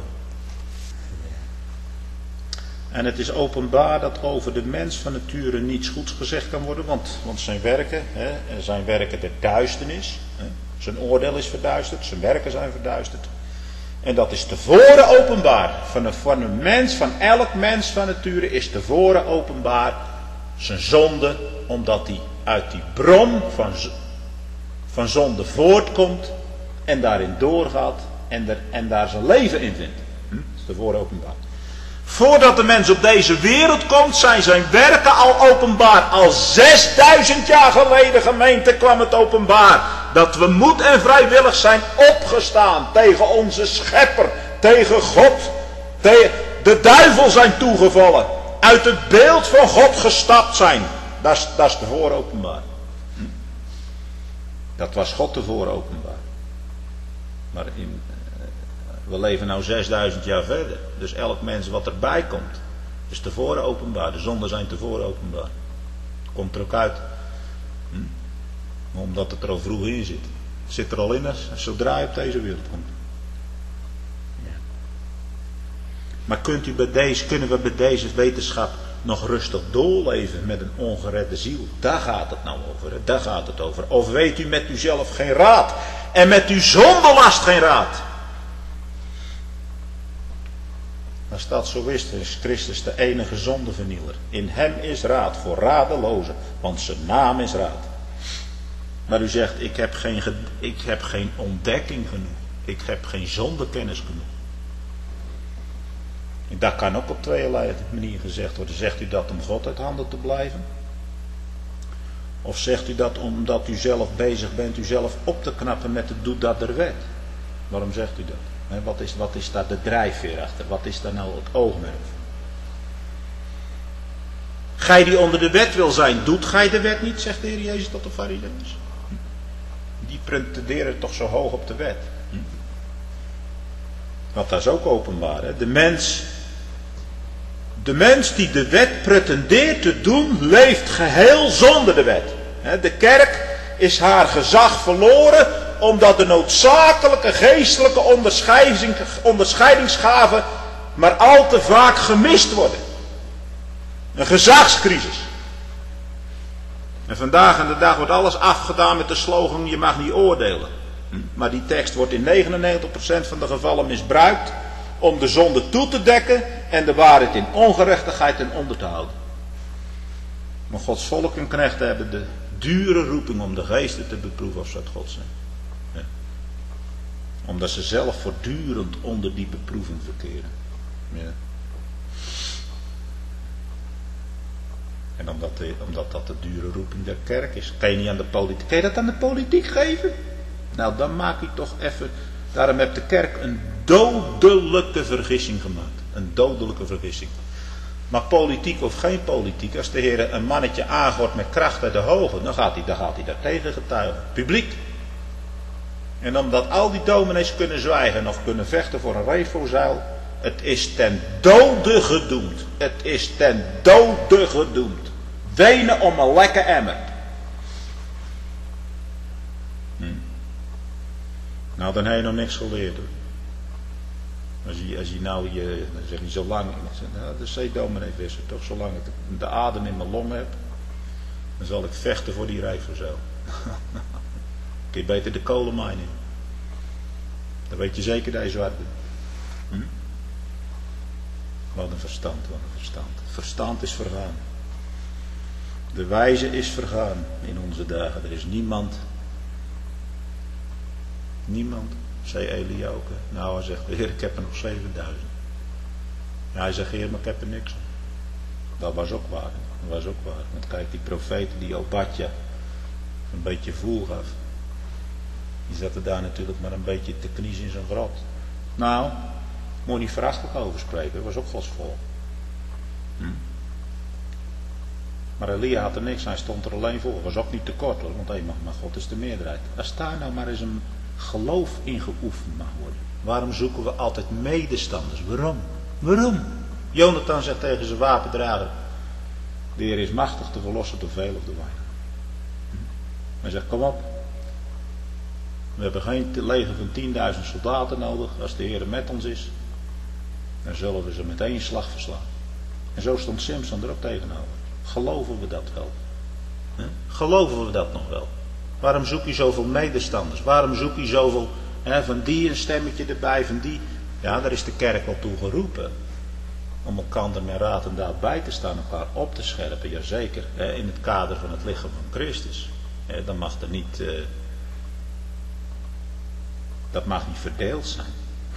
En het is openbaar dat over de mens van nature niets goeds gezegd kan worden, want zijn werken der duisternis, zijn oordeel is verduisterd, zijn werken zijn verduisterd. En dat is tevoren openbaar. Van een mens, van elk mens van nature is tevoren openbaar zijn zonde, omdat hij uit die bron van zonde voortkomt en daarin doorgaat en daar zijn leven in vindt. Dat is tevoren openbaar. Voordat de mens op deze wereld komt, zijn zijn werken al openbaar. Al 6000 jaar geleden, gemeente, kwam het openbaar. Dat we moed en vrijwillig zijn opgestaan tegen onze schepper, tegen God. De duivel zijn toegevallen. Uit het beeld van God gestapt zijn. Dat is tevoren openbaar. Dat was God tevoren openbaar. Maar we leven nou 6000 jaar verder. Dus elk mens wat erbij komt, is tevoren openbaar. De zonden zijn tevoren openbaar. Komt er ook uit. Omdat het er al vroeg in zit. Het zit er al in zodra je op deze wereld komt. Ja. Maar kunnen we bij deze wetenschap nog rustig doorleven met een ongeredde ziel? Daar gaat het nou over. Daar gaat het over. Of weet u met uzelf geen raad? En met uw zondelast geen raad? Als dat zo is Christus de enige zondevernieler. In hem is raad voor radelozen, want zijn naam is raad. Maar u zegt, ik heb geen ontdekking genoeg. Ik heb geen zondekennis genoeg. En dat kan ook op tweeërlei manier gezegd worden. Zegt u dat om God uit handen te blijven? Of zegt u dat omdat u zelf bezig bent uzelf op te knappen met het doet dat der wet? Waarom zegt u dat? Wat is daar de drijfveer achter? Wat is daar nou het oogmerk? Gij die onder de wet wil zijn, doet gij de wet niet, zegt de Heer Jezus tot de Farizeeërs. Die pretenderen toch zo hoog op de wet. Want dat is ook openbaar. Hè? De mens die de wet pretendeert te doen, leeft geheel zonder de wet. De kerk is haar gezag verloren, omdat de noodzakelijke geestelijke onderscheidingsgaven maar al te vaak gemist worden. Een gezagscrisis. En vandaag aan de dag wordt alles afgedaan met de slogan, je mag niet oordelen. Maar die tekst wordt in 99% van de gevallen misbruikt om de zonde toe te dekken en de waarheid in ongerechtigheid ten onder te houden. Maar Gods volk en knechten hebben de dure roeping om de geesten te beproeven of ze uit God zijn. Ja. Omdat ze zelf voortdurend onder die beproeving verkeren. Ja. En omdat dat de dure roeping der kerk is. Kan je niet aan de politiek. Kan je dat aan de politiek geven? Nou, dan maak je toch even. Daarom heeft de kerk een dodelijke vergissing gemaakt. Een dodelijke vergissing. Maar politiek of geen politiek, als de Heer een mannetje aangooit met kracht uit de hoge, dan gaat hij daar tegen getuigen. Publiek. En omdat al die dominees kunnen zwijgen of kunnen vechten voor een refozuil, het is ten dode gedoemd. Het is ten dode gedoemd. Wenen om een lekke emmer. Nou, dan heb je nog niks geleerd hoor. Als je nou dan zeg je zolang, nou, de zeedominee visser, toch zolang ik de adem in mijn long heb, dan zal ik vechten voor die refozuil. Kun je beter de kolenmijn in. Dan weet je zeker dat je zwart bent. Wat een verstand, wat een verstand. Verstand is vergaan. De wijze is vergaan in onze dagen. Er is niemand, zei Elia ook. Nou, hij zegt, Heer, ik heb er nog 7000. Ja, hij zegt, Heer, maar ik heb er niks aan. Dat was ook waar. Dat was ook waar. Want kijk, die profeten die Obadja een beetje voel gaf. Die zaten daar natuurlijk maar een beetje te kniezen in zijn grot. Nou, moet je niet verachtelijk over spreken. Dat was ook Gods volk. Maar Elia had er niks aan. Hij stond er alleen voor. Was ook niet tekort hoor. Want maar God is de meerderheid. Als daar nou maar eens een geloof in geoefend mag worden. Waarom zoeken we altijd medestanders? Waarom? Jonathan zegt tegen zijn wapendrager. De Heer is machtig te verlossen door veel of door weinig. Hij zegt, kom op. We hebben geen leger van 10.000 soldaten nodig. Als de Heer met ons is, dan zullen we ze met één slag verslaan. En zo stond Samson er ook tegenover. Geloven we dat wel? Geloven we dat nog wel? Waarom zoek je zoveel medestanders? Waarom zoek je zoveel van die een stemmetje erbij, van die? Ja, daar is de kerk wel toe geroepen. Om elkaar met raad en daad bij te staan, elkaar op te scherpen. Jazeker, in het kader van het lichaam van Christus. Dan mag er niet... Dat mag niet verdeeld zijn.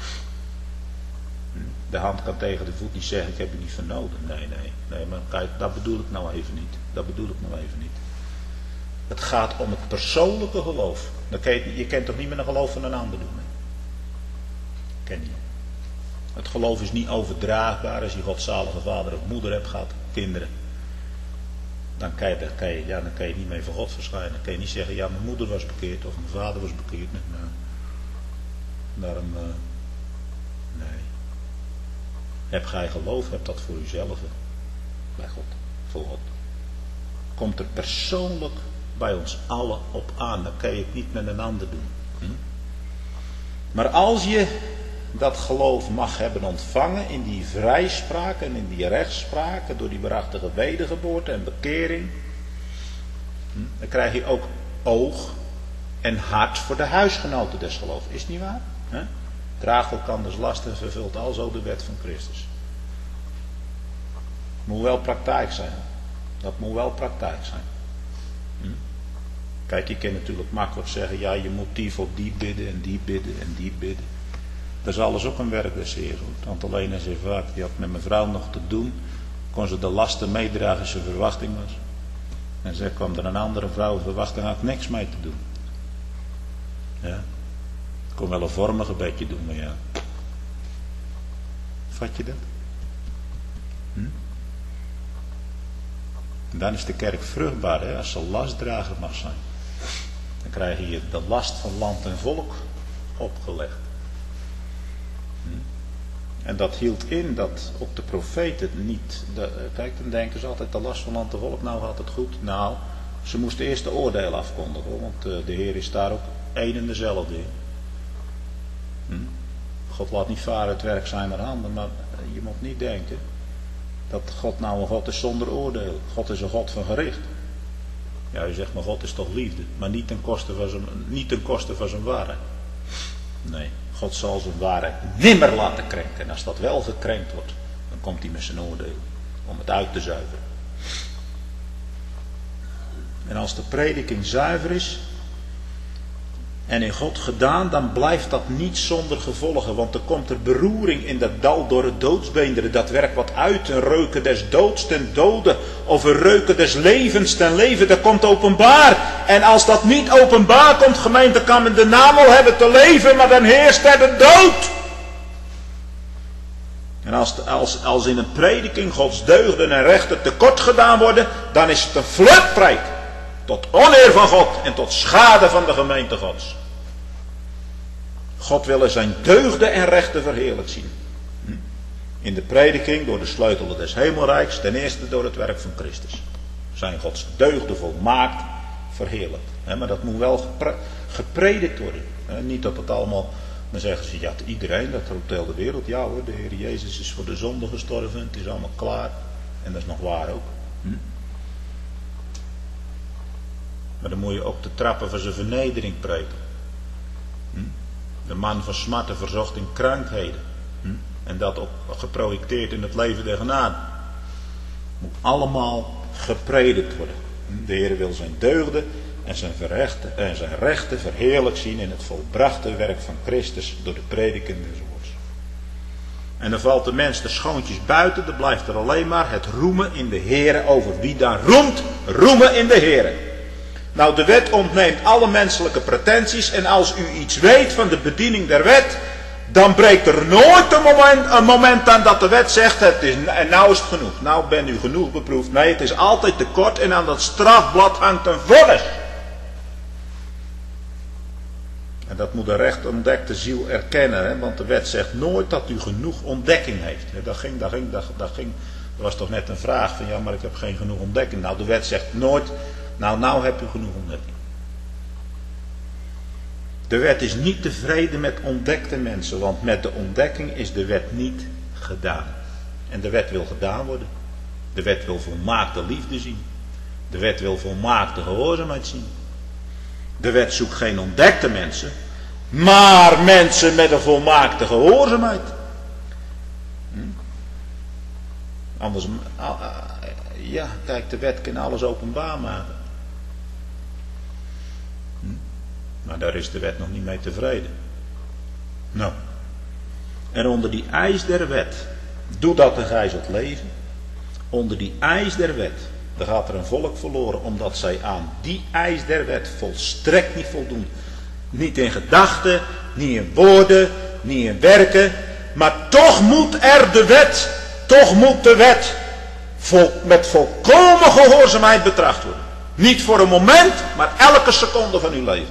De hand kan tegen de voet niet zeggen, ik heb je niet vernoden. Nee, maar kijk, dat bedoel ik nou even niet. Het gaat om het persoonlijke geloof. Je kent toch niet met een geloof van een ander doen? Ken je. Het geloof is niet overdraagbaar. Als je godzalige vader of moeder hebt gehad, kinderen. Dan kan je niet mee voor God verschijnen. Dan kan je niet zeggen, ja, mijn moeder was bekeerd of mijn vader was bekeerd. Daarom, nee. Heb gij geloof, heb dat voor uzelf. Bij God, voor God. Komt er persoonlijk bij ons allen op aan. Dan kan je het niet met een ander doen. Maar als je dat geloof mag hebben ontvangen in die vrijspraak en in die rechtspraak, door die waarachtige wedergeboorte en bekering, dan krijg je ook oog en hart voor de huisgenoten des geloofs. Is het niet waar? Draagt elkanders last en vervult alzo de wet van Christus. Moet wel praktijk zijn. Dat moet wel praktijk zijn. Kijk, je kan natuurlijk makkelijk zeggen, ja, je moet die voor die bidden en die bidden en die bidden. Dat is alles ook een werk des Heeren. Want alleen als je vaak, die had met mijn vrouw nog te doen, kon ze de lasten meedragen als ze verwachting was. En ze kwam er een andere vrouw verwachting, had niks mee te doen. Ja. Ik kon wel een vormig beetje doen, maar ja. Vat je dat? En dan is de kerk vruchtbaar, hè, als ze lastdrager mag zijn. Dan krijg je de last van land en volk opgelegd. En dat hield in dat ook de profeten niet... Kijk, dan denken ze altijd de last van land en volk, nou gaat het goed. Nou, ze moesten eerst de oordeel afkondigen, want de Heer is daar ook één en dezelfde in. God laat niet varen het werk zijner handen, maar je moet niet denken dat God nou een God is zonder oordeel. God is een God van gericht. Ja, je zegt maar God is toch liefde, maar niet ten koste van zijn waarheid. Nee, God zal zijn waarheid nimmer laten krenken. En als dat wel gekrenkt wordt, dan komt hij met zijn oordeel om het uit te zuiveren. En als de prediking zuiver is en in God gedaan, dan blijft dat niet zonder gevolgen. Want er komt er beroering in dat dal door het doodsbeenderen. Dat werkt wat uit, een reuken des doods ten dode. over reuken des levens ten leven. Dat komt openbaar. En als dat niet openbaar komt, gemeente, kan men de naam wel hebben te leven, maar dan heerst er de dood. En als in een prediking Gods deugden en rechten tekort gedaan worden, dan is het een flutpreek. Tot oneer van God en tot schade van de gemeente Gods. God wil zijn deugden en rechten verheerlijk zien. In de prediking door de sleutelen des hemelrijks, ten eerste door het werk van Christus. Zijn Gods deugden volmaakt verheerlijkt. Maar dat moet wel gepredikt worden. Niet dat het allemaal, dan zeggen ze, ja, iedereen, dat roept de hele wereld. Ja hoor, de Heer Jezus is voor de zonde gestorven, het is allemaal klaar. En dat is nog waar ook. Maar dan moet je ook de trappen van zijn vernedering preken. De man van smarten verzocht in krankheden. En dat ook geprojecteerd in het leven der genade. Moet allemaal gepredikt worden. De Heer wil zijn deugden en zijn rechten verheerlijk zien in het volbrachte werk van Christus door de prediking des woords. En dan valt de mens de schoontjes buiten, dan blijft er alleen maar het roemen in de Heere over. Wie dan roemt, roemen in de Heere. Nou, de wet ontneemt alle menselijke pretenties en als u iets weet van de bediening der wet, dan breekt er nooit een moment aan dat de wet zegt, en nou is het genoeg. Nou bent u genoeg beproefd. Nee, het is altijd tekort en aan dat strafblad hangt een vonnis. En dat moet de recht ontdekte ziel erkennen, want de wet zegt nooit dat u genoeg ontdekking heeft. Dat was toch net een vraag van, ja, maar ik heb geen genoeg ontdekking. Nou, de wet zegt nooit, nou heb u genoeg ontdekking. De wet is niet tevreden met ontdekte mensen, want met de ontdekking is de wet niet gedaan. En de wet wil gedaan worden. De wet wil volmaakte liefde zien. De wet wil volmaakte gehoorzaamheid zien. De wet zoekt geen ontdekte mensen, maar mensen met een volmaakte gehoorzaamheid. Anders, ja, kijk, de wet kan alles openbaar maken. Maar daar is de wet nog niet mee tevreden. Nou. En onder die eis der wet, doe dat en gij zult leven. Onder die eis der wet, daar gaat er een volk verloren, omdat zij aan die eis der wet volstrekt niet voldoen. Niet in gedachten, niet in woorden, niet in werken. Maar toch moet de wet met volkomen gehoorzaamheid betracht worden. Niet voor een moment, maar elke seconde van uw leven.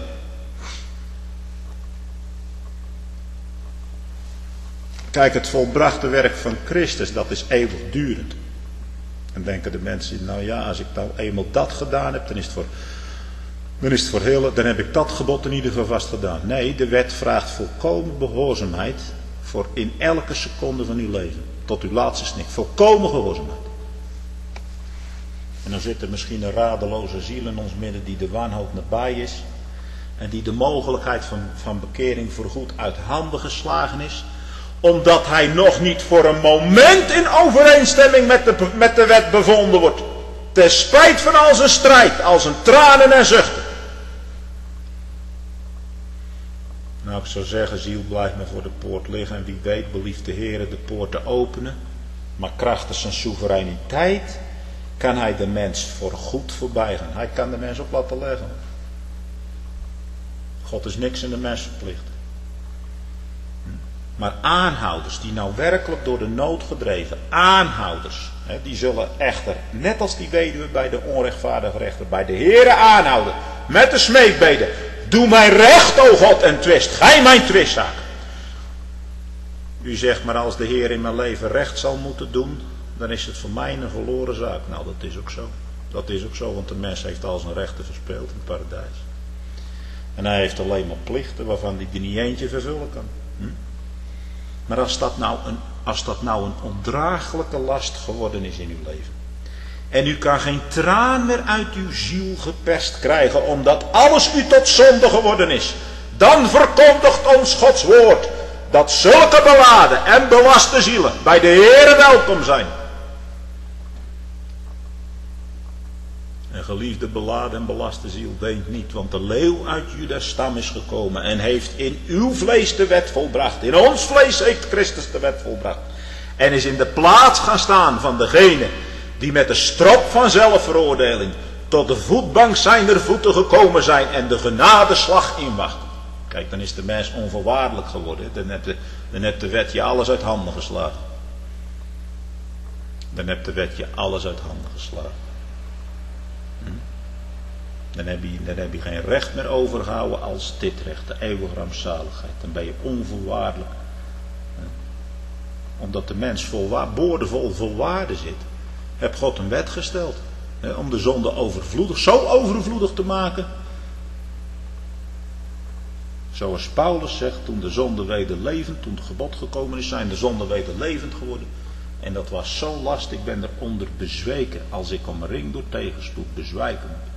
Kijk, het volbrachte werk van Christus, dat is eeuwigdurend. En denken de mensen, nou ja, als ik nou eenmaal dat gedaan heb, dan is het voor heel, dan heb ik dat gebod in ieder geval vast gedaan. Nee, de wet vraagt volkomen gehoorzaamheid voor in elke seconde van uw leven. Tot uw laatste snik. Volkomen gehoorzaamheid. En dan zit er misschien een radeloze ziel in ons midden die de wanhoop nabij is. En die de mogelijkheid van bekering voorgoed uit handen geslagen is. Omdat hij nog niet voor een moment in overeenstemming met de wet bevonden wordt. Ter spijt van al zijn strijd, al zijn tranen en zuchten. Nou, ik zou zeggen, ziel, blijf maar voor de poort liggen. En wie weet, belieft de Heer de poort te openen. Maar krachtig zijn soevereiniteit kan hij de mens voor goed voorbij gaan. Hij kan de mens op laten leggen. God is niks in de mens verplicht. Maar aanhouders, die nou werkelijk door de nood gedreven, aanhouders, die zullen echter, net als die weduwe bij de onrechtvaardige rechter, bij de Heere aanhouden, met de smeekbeden. Doe mij recht, o God, en twist. Gij mijn twistzaak. U zegt, maar als de Heer in mijn leven recht zal moeten doen, dan is het voor mij een verloren zaak. Nou, dat is ook zo. Dat is ook zo, want de mens heeft al zijn rechten verspeeld in het paradijs. En hij heeft alleen maar plichten waarvan hij er niet eentje vervullen kan. Maar als dat nou een ondraaglijke last geworden is in uw leven. En u kan geen traan meer uit uw ziel geperst krijgen, omdat alles u tot zonde geworden is. Dan verkondigt ons Gods woord, dat zulke beladen en belaste zielen bij de Heere welkom zijn. En geliefde beladen en belaste ziel, weent niet, want de leeuw uit Judas stam is gekomen en heeft in uw vlees de wet volbracht. In ons vlees heeft Christus de wet volbracht. En is in de plaats gaan staan van degene die met de strop van zelfveroordeling tot de voetbank zijner voeten gekomen zijn en de genadeslag inwachten. Kijk, dan is de mens onvoorwaardelijk geworden. Dan heeft de wet je alles uit handen geslagen. Dan heeft de wet je alles uit handen geslagen. Dan heb je geen recht meer overgehouden als dit recht, de eeuwige rampzaligheid. Dan ben je onvoorwaardelijk. Omdat de mens boordevol vol waarde zit, heb God een wet gesteld. Om de zonde zo overvloedig te maken. Zoals Paulus zegt, toen de zonde wederlevend, toen het gebod gekomen is, zijn de zonden wederlevend geworden. En dat was zo last, ik ben eronder bezweken, als ik omringd door tegenspoed bezwijken moet.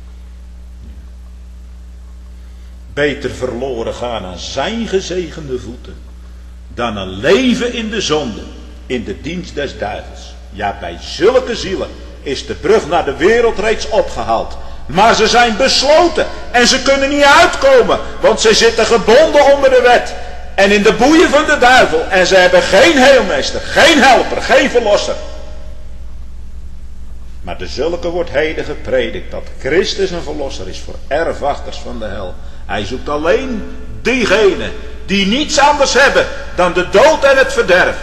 Beter verloren gaan aan zijn gezegende voeten, dan een leven in de zonde, in de dienst des duivels. Ja, bij zulke zielen is de brug naar de wereld reeds opgehaald. Maar ze zijn besloten en ze kunnen niet uitkomen, want ze zitten gebonden onder de wet en in de boeien van de duivel. En ze hebben geen heelmeester, geen helper, geen verlosser. Maar de zulke wordt heden gepredikt dat Christus een verlosser is voor erfwachters van de hel. Hij zoekt alleen diegenen die niets anders hebben dan de dood en het verderf.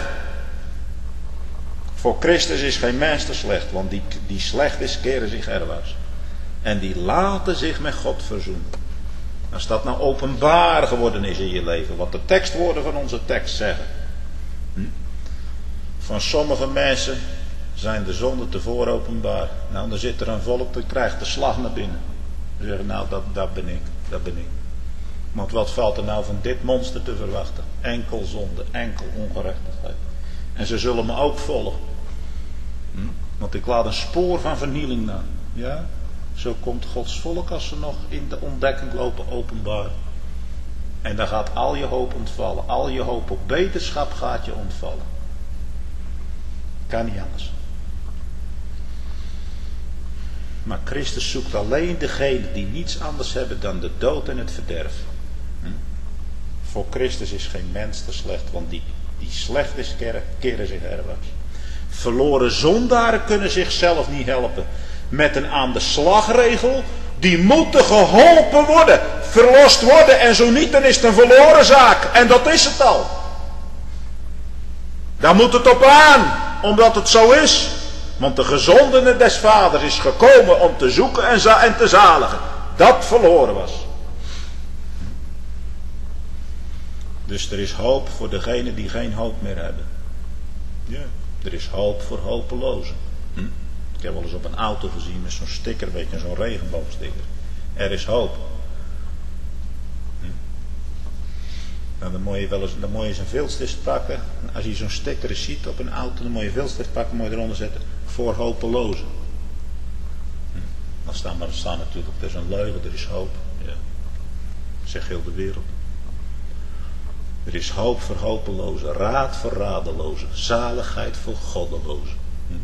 Voor Christus is geen mens te slecht, want die slecht is, keren zich erwaarts. En die laten zich met God verzoenen. Als dat nou openbaar geworden is in je leven, wat de tekstwoorden van onze tekst zeggen. Van sommige mensen zijn de zonden tevoren openbaar. Nou, dan zit er een volk dat krijgt de slag naar binnen. Ze zeggen, nou, dat ben ik. Want wat valt er nou van dit monster te verwachten? Enkel zonde, enkel ongerechtigheid. En ze zullen me ook volgen. Want ik laat een spoor van vernieling na. Ja? Zo komt Gods volk als ze nog in de ontdekking lopen openbaar. En dan gaat al je hoop ontvallen. Al je hoop op beterschap gaat je ontvallen. Kan niet anders. Maar Christus zoekt alleen degenen die niets anders hebben dan de dood en het verderf. Voor Christus is geen mens te slecht, want die slecht is, keren zich erwaarts. Verloren zondaren kunnen zichzelf niet helpen. Met een aan de slagregel, die moeten geholpen worden, verlost worden. En zo niet, dan is het een verloren zaak. En dat is het al. Daar moet het op aan, omdat het zo is. Want de gezondene des vaders is gekomen om te zoeken en te zaligen. Dat verloren was. Dus er is hoop voor degenen die geen hoop meer hebben. Ja, er is hoop voor hopelozen. Ik heb wel eens op een auto gezien met zo'n sticker, weet je, zo'n regenboogsticker. Er is hoop. Nou, dan moet je eens een viltstift pakken. Als je zo'n sticker ziet op een auto, dan moet je een viltstift pakken, moet je eronder zetten. Voor hopelozen. Dan staan natuurlijk, er is een leugen, er is hoop. Ja. Zeg heel de wereld. Er is hoop voor hopelozen, raad voor radelozen, zaligheid voor goddelozen.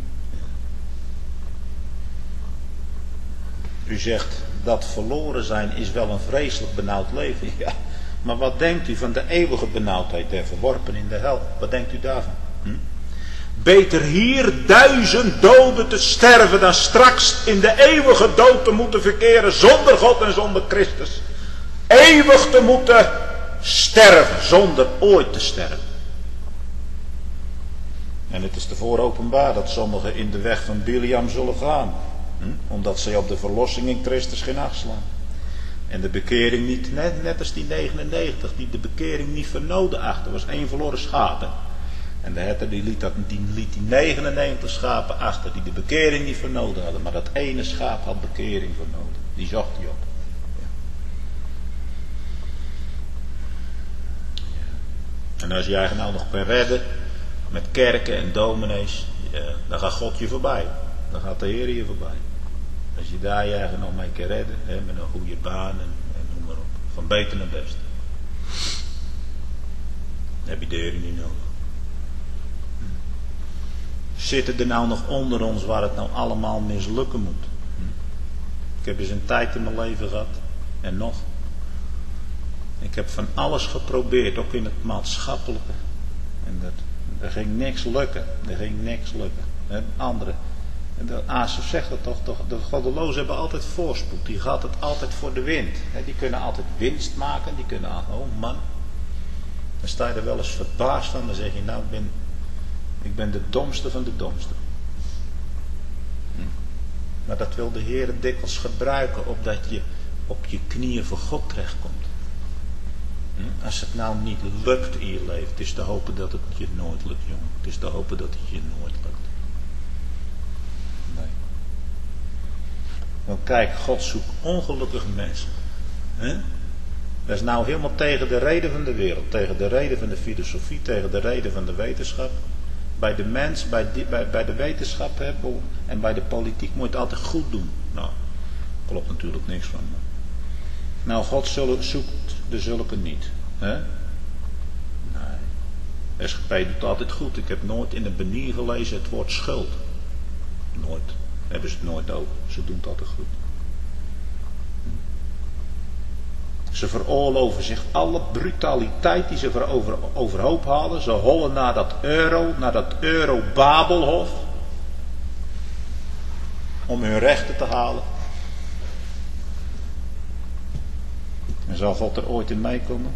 U zegt, dat verloren zijn is wel een vreselijk benauwd leven. Ja, maar wat denkt u van de eeuwige benauwdheid der verworpen in de hel? Wat denkt u daarvan? Beter hier 1000 doden te sterven dan straks in de eeuwige dood te moeten verkeren zonder God en zonder Christus. Eeuwig te moeten sterven zonder ooit te sterven. En het is tevoren openbaar dat sommigen in de weg van Biliam zullen gaan. Omdat zij op de verlossing in Christus geen acht slaan. En de bekering niet, net als die 99, die de bekering niet voor nodig achter. Er was één verloren schapen. En de herder die liet die 99 schapen achter die de bekering niet voor nodig hadden. Maar dat ene schaap had bekering voor nodig. Die zocht hij op. Ja. En als jij nou nog kan redden met kerken en dominees, dan gaat God je voorbij. Dan gaat de Heer je voorbij. Als je daar je eigen nog mee kan redden, met een goede baan en noem maar op. Van beter naar best. Dan heb je de Heer niet nodig. Zitten er nou nog onder ons waar het nou allemaal mislukken moet? Ik heb eens een tijd in mijn leven gehad. En nog. Ik heb van alles geprobeerd, ook in het maatschappelijke. En er ging niks lukken. En Asaf zegt het toch, de goddelozen hebben altijd voorspoed. Die gaat het altijd voor de wind. Die kunnen altijd winst maken. Die kunnen, oh man. Dan sta je er wel eens verbaasd van. Dan zeg je, nou ik ben de domste van de domste. Maar dat wil de Heer dikwijls gebruiken, opdat je op je knieën voor God terechtkomt. Als het nou niet lukt in je leven, het is te hopen dat het je nooit lukt, jongen. Het is te hopen dat het je nooit lukt. Nee. Want kijk, God zoekt ongelukkige mensen. Dat is nou helemaal tegen de reden van de wereld, tegen de reden van de filosofie, tegen de reden van de wetenschap. Bij de mens, bij de wetenschap en bij de politiek moet je het altijd goed doen. Nou, klopt natuurlijk niks van. Nou, God zoekt de zulke niet. Hè? Nee. SGP doet altijd goed. Ik heb nooit in een banier gelezen het woord schuld. Nooit. Hebben ze het nooit over. Ze doen het altijd goed. Ze veroorloven zich alle brutaliteit die ze overhoop halen. Ze hollen naar dat euro-Babelhof. Om hun rechten te halen. En zal God er ooit in meekomen?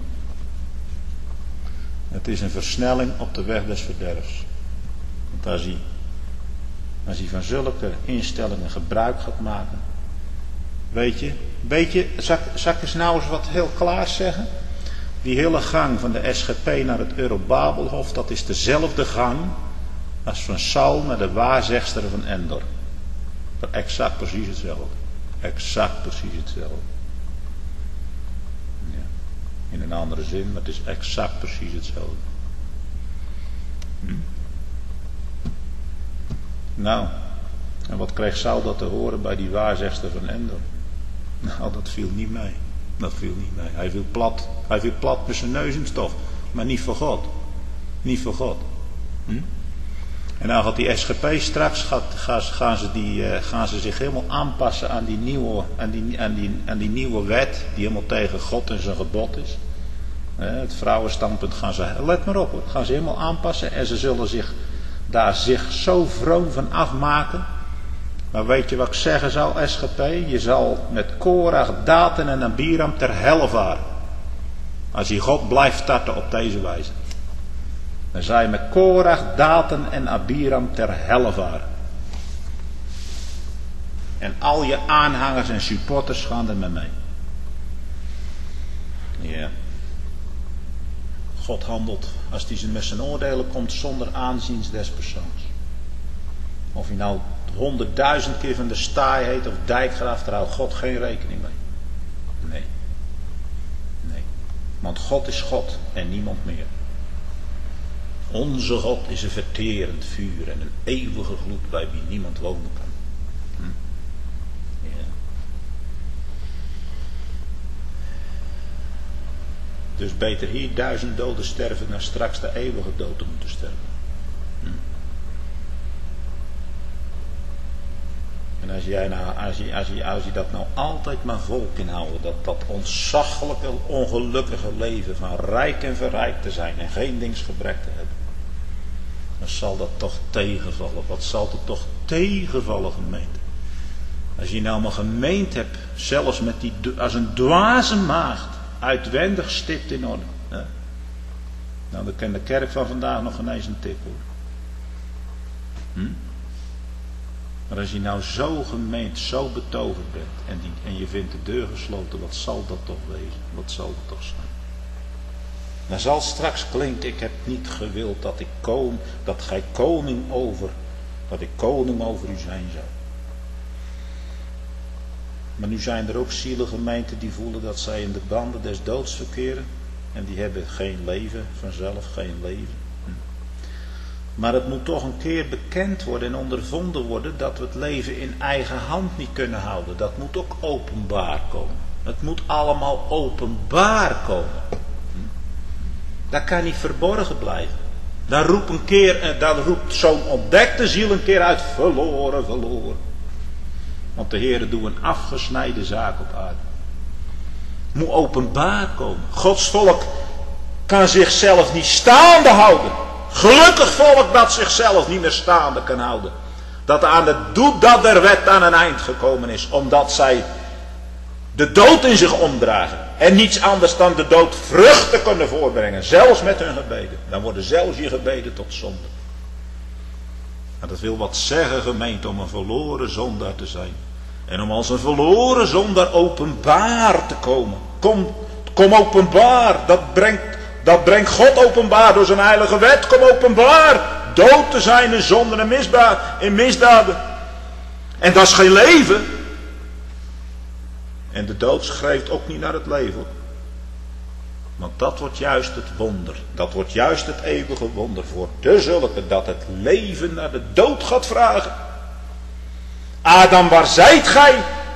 Het is een versnelling op de weg des verderfs. Want als hij van zulke instellingen gebruik gaat maken. Weet je, zal ik eens nou eens wat heel klaar zeggen? Die hele gang van de SGP naar het Euro-Babelhof, dat is dezelfde gang als van Saul naar de waarzegster van Endor. Exact precies hetzelfde. Exact precies hetzelfde. Ja. In een andere zin, maar het is exact precies hetzelfde. Nou, en wat kreeg Saul dat te horen bij die waarzegster van Endor? Nou, dat viel niet mee. Dat viel niet mee. Hij viel plat met zijn neus in stof. Maar niet voor God. Niet voor God. En dan gaat die SGP straks, gaan ze zich helemaal aanpassen aan die nieuwe wet, die helemaal tegen God en zijn gebod is. Het vrouwenstandpunt gaan ze, let maar op hoor, gaan ze helemaal aanpassen en ze zullen zich zo vroom van afmaken. Maar weet je wat ik zeggen zal, SGP? Je zal met Korach, Datan en Abiram ter helle varen. Als je God blijft starten op deze wijze. Dan zal je met Korach, Datan en Abiram ter helle varen. En al je aanhangers en supporters gaan er mee. Ja. God handelt als hij met zijn oordelen komt zonder aanzien des persoons. Of hij nou 100.000 keer van de staai heet of dijkgraaf, daar houdt God geen rekening mee. Nee. Nee. Want God is God en niemand meer. Onze God is een verterend vuur en een eeuwige gloed bij wie niemand wonen kan. Ja. Dus beter hier 1000 doden sterven dan straks de eeuwige dood te moeten sterven. En als je dat nou altijd maar vol kan houden, dat ontzaglijke, ongelukkige leven van rijk en verrijkt te zijn en geen dingsgebrek te hebben, dan zal dat toch tegenvallen. Wat zal het toch tegenvallen, gemeente? Als je nou maar gemeend hebt, zelfs met als een dwaze maagd, uitwendig stipt in orde. Ja. Nou, dan kan de kerk van vandaag nog geen eens een tip hoor. Maar als je nou zo gemeend, zo betoverd bent en je vindt de deur gesloten, wat zal dat toch wezen? Wat zal dat toch zijn? Dan zal straks klinken, ik heb niet gewild dat ik koning over u zijn zou. Maar nu zijn er ook zielegemeenten die voelen dat zij in de banden des doods verkeren. En die hebben geen leven, vanzelf geen leven. Maar het moet toch een keer bekend worden en ondervonden worden dat we het leven in eigen hand niet kunnen houden. Dat moet ook openbaar komen. Het moet allemaal openbaar komen. Dat kan niet verborgen blijven. Dan roept zo'n ontdekte ziel een keer uit, verloren, verloren. Want de Heere doet een afgesneden zaak op aarde. Het moet openbaar komen. Gods volk kan zichzelf niet staande houden. Gelukkig volk dat zichzelf niet meer staande kan houden. Dat aan het doel dat der wet aan een eind gekomen is. Omdat zij de dood in zich omdragen. En niets anders dan de dood vruchten kunnen voorbrengen. Zelfs met hun gebeden. Dan worden zelfs je gebeden tot zonde. En dat wil wat zeggen, gemeente, om een verloren zondaar te zijn. En om als een verloren zondaar openbaar te komen. Kom openbaar. Dat brengt God openbaar door zijn heilige wet. Kom openbaar. Dood te zijn in zonde en misdaden. En dat is geen leven. En de dood schrijft ook niet naar het leven. Want dat wordt juist het wonder. Dat wordt juist het eeuwige wonder voor de zulke dat het leven naar de dood gaat vragen. Adam, waar zijt gij?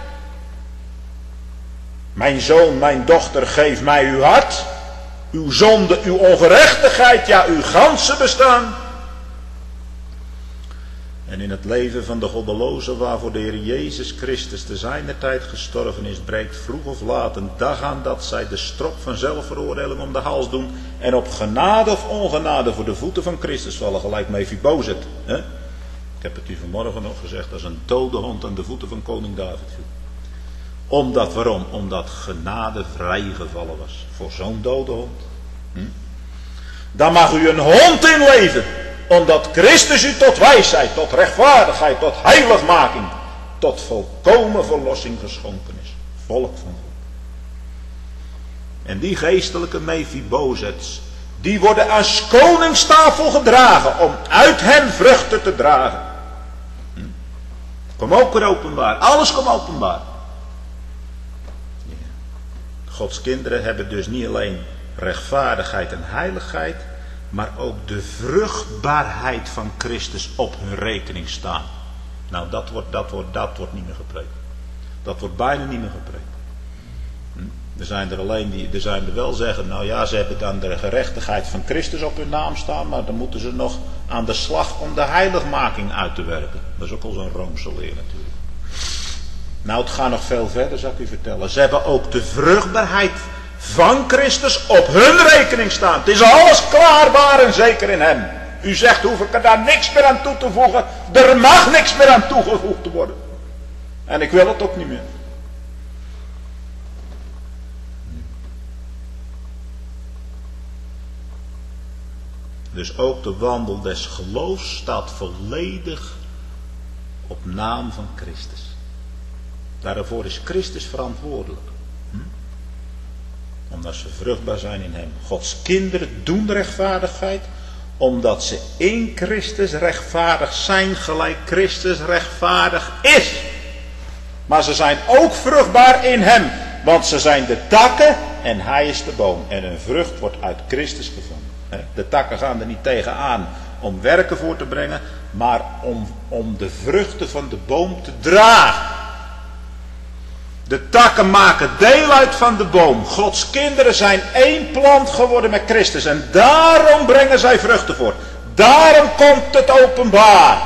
Mijn zoon, mijn dochter, geef mij uw hart. Uw zonde, uw ongerechtigheid, ja uw ganse bestaan. En in het leven van de goddeloze waarvoor de Heer Jezus Christus te zijner tijd gestorven is, breekt vroeg of laat een dag aan dat zij de strop van zelfveroordeling om de hals doen en op genade of ongenade voor de voeten van Christus vallen, gelijk Mephibozet. Ik heb het u vanmorgen nog gezegd, als een dode hond aan de voeten van koning David viel. Waarom? Omdat genade vrijgevallen was voor zo'n dode hond. Dan mag u een hond inleven. Omdat Christus u tot wijsheid, tot rechtvaardigheid, tot heiligmaking, tot volkomen verlossing geschonken is. Volk van God. En die geestelijke Mephibozets, die worden aan koningstafel gedragen om uit hen vruchten te dragen. Kom ook weer openbaar. Alles komt openbaar. Ja. Gods kinderen hebben dus niet alleen rechtvaardigheid en heiligheid, maar ook de vruchtbaarheid van Christus op hun rekening staan. Nou, dat wordt niet meer gepreekt. Dat wordt bijna niet meer gepreekt. Er zijn er wel zeggen, nou ja, ze hebben dan de gerechtigheid van Christus op hun naam staan, maar dan moeten ze nog aan de slag om de heiligmaking uit te werken. Dat is ook al zo'n Roomse leer natuurlijk. Nou, het gaat nog veel verder, zal ik u vertellen. Ze hebben ook de vruchtbaarheid van Christus op hun rekening staan. Het is alles klaarbaar en zeker in hem. U zegt, hoef ik er daar niks meer aan toe te voegen. Er mag niks meer aan toegevoegd te worden. En ik wil het ook niet meer. Dus ook de wandel des geloofs staat volledig op naam van Christus. Daarvoor is Christus verantwoordelijk. Omdat ze vruchtbaar zijn in hem. Gods kinderen doen rechtvaardigheid. Omdat ze in Christus rechtvaardig zijn. Gelijk Christus rechtvaardig is. Maar ze zijn ook vruchtbaar in hem. Want ze zijn de takken en hij is de boom. En een vrucht wordt uit Christus gevonden. De takken gaan er niet tegenaan om werken voor te brengen. Maar om de vruchten van de boom te dragen. De takken maken deel uit van de boom. Gods kinderen zijn één plant geworden met Christus. En daarom brengen zij vruchten voort. Daarom komt het openbaar.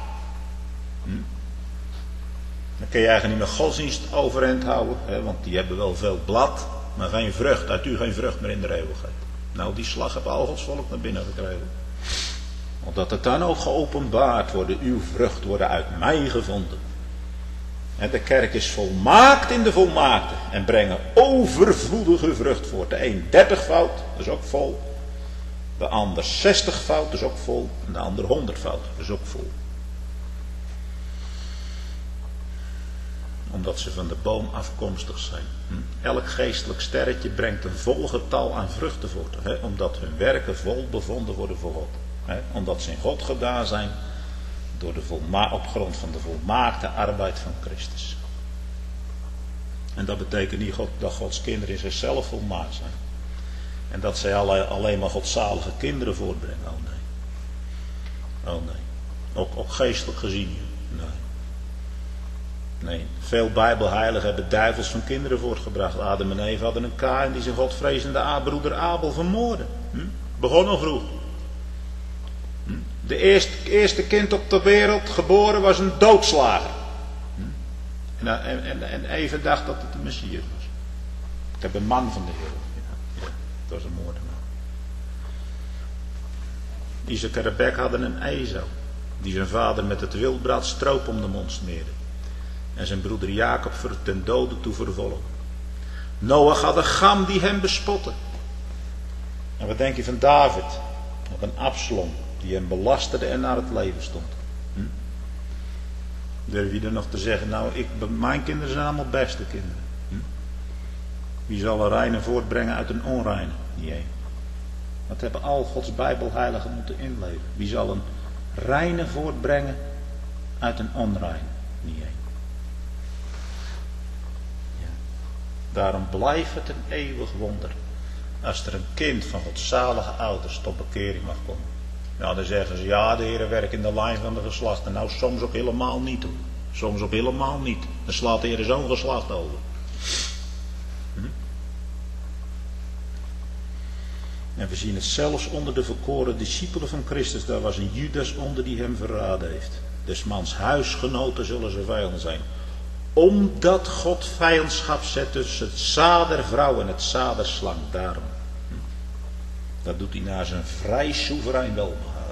Dan kun je eigenlijk niet meer godsdienst overeind houden. Want die hebben wel veel blad. Maar geen vrucht. Uit u geen vrucht meer in de eeuwigheid. Nou, die slag heeft al Gods volk naar binnen gekregen. Omdat het dan ook geopenbaard wordt. Uw vrucht worden uit mij gevonden. En de kerk is volmaakt in de volmaakte. En brengen overvloedige vrucht voort. De een 30-fout, dat is ook vol. De ander 60-fout, dat is ook vol. En de ander 100-fout, dat is ook vol. Omdat ze van de boom afkomstig zijn. Elk geestelijk sterretje brengt een vol getal aan vruchten voort. Omdat hun werken vol bevonden worden voor God. Omdat ze in God gedaan zijn. Op grond van de volmaakte arbeid van Christus. En dat betekent niet dat Gods kinderen in zichzelf volmaakt zijn. En dat zij alleen maar godzalige kinderen voortbrengen. Oh nee. Oh nee. Ook geestelijk gezien. Nee. Veel bijbelheiligen hebben duivels van kinderen voortgebracht. Adam en Eva hadden een Kaïn die zijn godvrezende broeder Abel vermoordde. Begon al vroeg. De eerste kind op de wereld geboren was een doodslager. En Eva dacht dat het de Messias was. Ik heb een man van de Heer. Ja, dat was een moordenaar. Isaac en Rebekka hadden een Esau. die zijn vader met het wildbraad stroop om de mond smeerde en zijn broeder Jacob ten dode toe vervolgde. Noach had een Cham die hem bespotte. En wat denk je van David? Nog een Absalom die hem belasterde en naar het leven stond. Durf je er nog te zeggen, nou, mijn kinderen zijn allemaal beste kinderen. Wie zal een reine voortbrengen uit een onreine? Niet één. Dat hebben al Gods Bijbelheiligen moeten inleven. Wie zal een reine voortbrengen uit een onreine? Niet één. Ja. Daarom blijft het een eeuwig wonder als er een kind van godzalige ouders tot bekering mag komen. Nou, dan zeggen ze, ja, de Heer werkt in de lijn van de geslachten. Nou, soms ook helemaal niet hoor. Soms ook helemaal niet. Dan slaat de Heer zo'n geslacht over. En we zien het zelfs onder de verkoren discipelen van Christus. Daar was een Judas onder die hem verraden heeft. Des mans huisgenoten zullen zijn vijanden zijn. Omdat God vijandschap zet tussen het zaad der vrouw en het zaad der slang. Daarom. Dat doet hij naar zijn vrij soeverein welbehagen.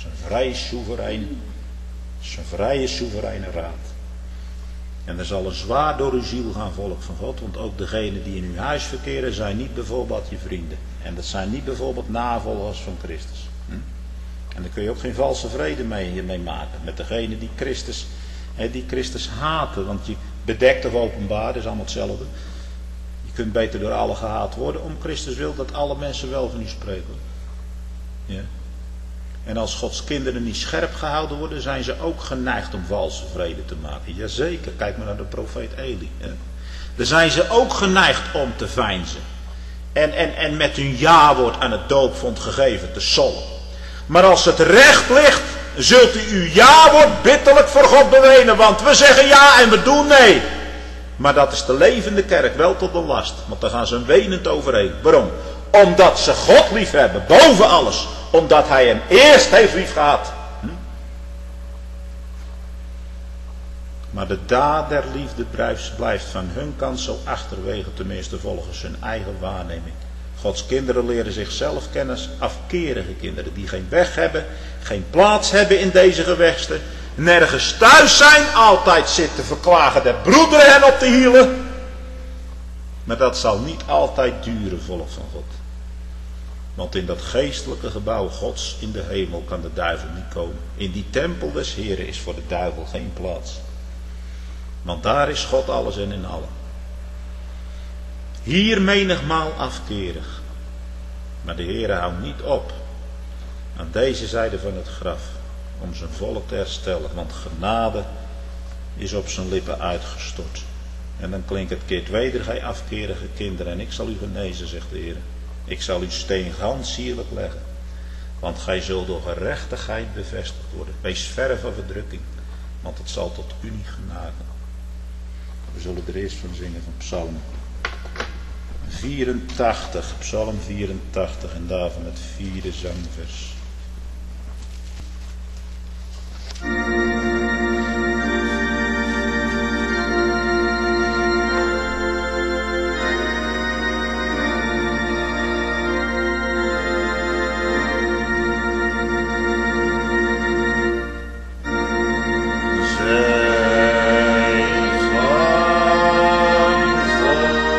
Zijn vrije soevereine raad. En er zal een zwaar door uw ziel gaan, volk van God. Want ook degenen die in uw huis verkeren zijn niet bijvoorbeeld je vrienden. En dat zijn niet bijvoorbeeld navolgers van Christus. En daar kun je ook geen valse vrede mee maken. Met degenen die Christus haten. Want je bedekt of openbaar, dat is allemaal hetzelfde. Je kunt beter door alle gehaat worden. Om Christus wil dat alle mensen wel van u spreken. Ja. En als Gods kinderen niet scherp gehouden worden, zijn ze ook geneigd om valse vrede te maken. Jazeker, kijk maar naar de profeet Eli. Hè. Dan zijn ze ook geneigd om te veinzen. En met hun ja-woord aan het doopvond gegeven te sollen. Maar als het recht ligt, zult u uw ja-woord bitterlijk voor God bewenen. Want we zeggen ja en we doen nee. Maar dat is de levende kerk wel tot een last. Want daar gaan ze wenend overheen. Waarom? Omdat ze God lief hebben, boven alles. Omdat hij hem eerst heeft lief gehad. Maar de daad der liefde blijft van hun kant zo achterwege, tenminste volgens hun eigen waarneming. Gods kinderen leren zichzelf kennen als afkerige kinderen. Die geen weg hebben, geen plaats hebben in deze gewesten. Nergens thuis zijn, altijd zitten verklagen der broederen hen op de hielen. Maar dat zal niet altijd duren, volk van God. Want in dat geestelijke gebouw Gods in de hemel kan de duivel niet komen. In die tempel des Heren is voor de duivel geen plaats. Want daar is God alles en in allen. Hier menigmaal afkerig. Maar de Heere houdt niet op aan deze zijde van het graf om zijn volk te herstellen. Want genade is op zijn lippen uitgestort. En dan klinkt het keer weder, gij afkerige kinderen, en ik zal u genezen, zegt de Heer. Ik zal uw steen gans sierlijk leggen. Want gij zult door gerechtigheid bevestigd worden. Wees verre van verdrukking, want het zal tot u niet genaken. We zullen er eerst van zingen van Psalm 84. Psalm 84 en daarvan het 4e zangvers.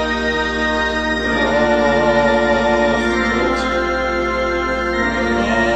Oh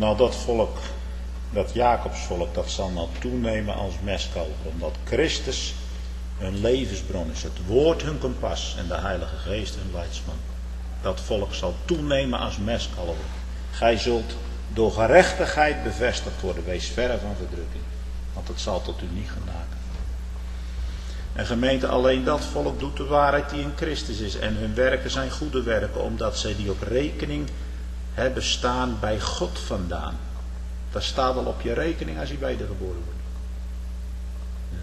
Nou, dat volk, dat Jacobsvolk, dat zal nou toenemen als mestkalver. Omdat Christus hun levensbron is. Het woord hun kompas en de Heilige Geest hun leidsman. Dat volk zal toenemen als mestkalver. Gij zult door gerechtigheid bevestigd worden. Wees verre van verdrukking. Want het zal tot u niet genaken. En gemeente, alleen dat volk doet de waarheid die in Christus is. En hun werken zijn goede werken. Omdat zij die op rekening hebben staan bij God vandaan. Dat staat al op je rekening als je wedergeboren wordt. Ja.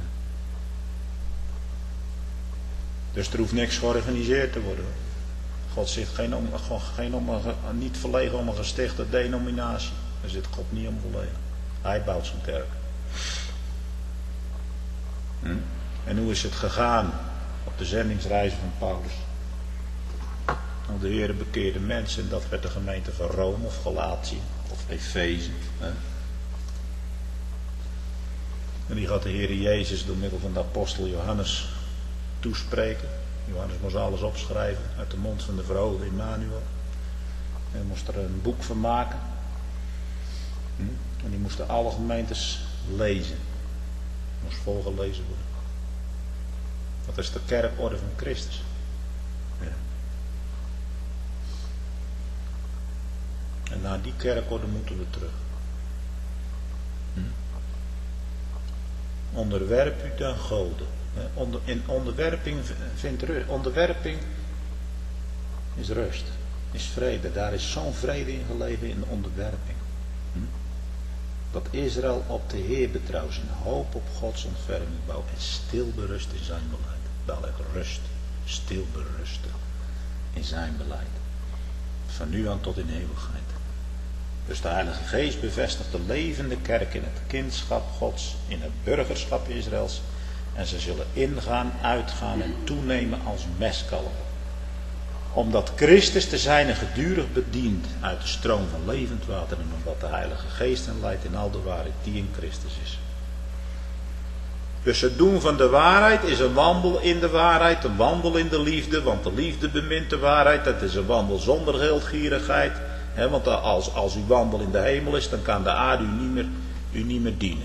Dus er hoeft niks georganiseerd te worden. God zit niet verlegen om een gestichte denominatie. Daar zit God niet om verlegen. Hij bouwt zijn kerk. En hoe is het gegaan op de zendingsreizen van Paulus? Nou, de Heer bekeerde mensen en dat werd de gemeente van Rome of Galatië of Efeze. En die gaat de Heer Jezus door middel van de apostel Johannes toespreken. Johannes moest alles opschrijven uit de mond van de verhoogde Immanuel. En moest er een boek van maken. En die moesten alle gemeentes lezen. Moest volgelezen worden. Dat is de kerkorde van Christus. Ja. En naar die kerkorde moeten we terug. Onderwerp u den Gode. In onderwerping vindt rust. Onderwerping is rust. Is vrede. Daar is zo'n vrede in gelegen in onderwerping. Dat Israël op de Heer betrouwt. Zijn hoop op Gods ontferming bouwt. En stil berust in zijn beleid. Dadelijk rust. Stil berusten in zijn beleid. Van nu aan tot in eeuwigheid. Dus de Heilige Geest bevestigt de levende kerk in het kindschap Gods. In het burgerschap Israëls. En ze zullen ingaan, uitgaan en toenemen als mestkalven. Omdat Christus de zijne gedurig bedient uit de stroom van levend water. En omdat de Heilige Geest hen leidt in al de waarheid die in Christus is. Dus het doen van de waarheid is een wandel in de waarheid. Een wandel in de liefde. Want de liefde bemint de waarheid. Dat is een wandel zonder geldgierigheid. Want als uw wandel in de hemel is, dan kan de aarde u niet meer dienen.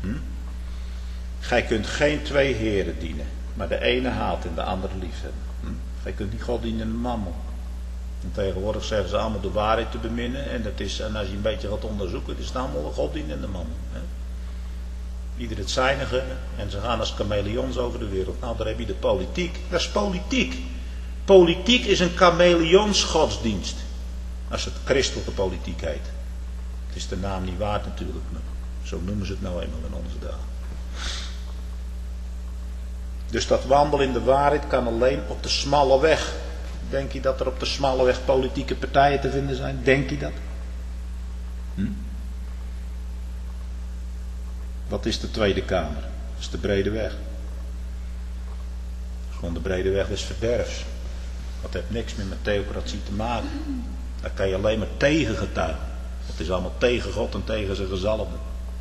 Gij kunt geen twee heren dienen. Maar de ene haat en de andere liefhebben. Gij kunt niet God dienen en de mammon. En tegenwoordig zeggen ze allemaal de waarheid te beminnen. En als je een beetje gaat onderzoeken, is het allemaal God dienen en de mammon. Ieder het zijne gunnen. En ze gaan als chameleons over de wereld. Nou, daar heb je de politiek. Dat is politiek. Politiek is een chameleonsgodsdienst. Als het christelijke politiek heet. Het is de naam niet waard natuurlijk. Maar zo noemen ze het nou eenmaal in onze dagen. Dus dat wandelen in de waarheid kan alleen op de smalle weg. Denk je dat er op de smalle weg politieke partijen te vinden zijn? Denk je dat? Wat is de Tweede Kamer? Dat is de brede weg. Dat is gewoon de brede weg des verderfs. Dat heeft niks meer met theocratie te maken. Daar kan je alleen maar tegen getuigen. Het is allemaal tegen God en tegen zijn gezalfden.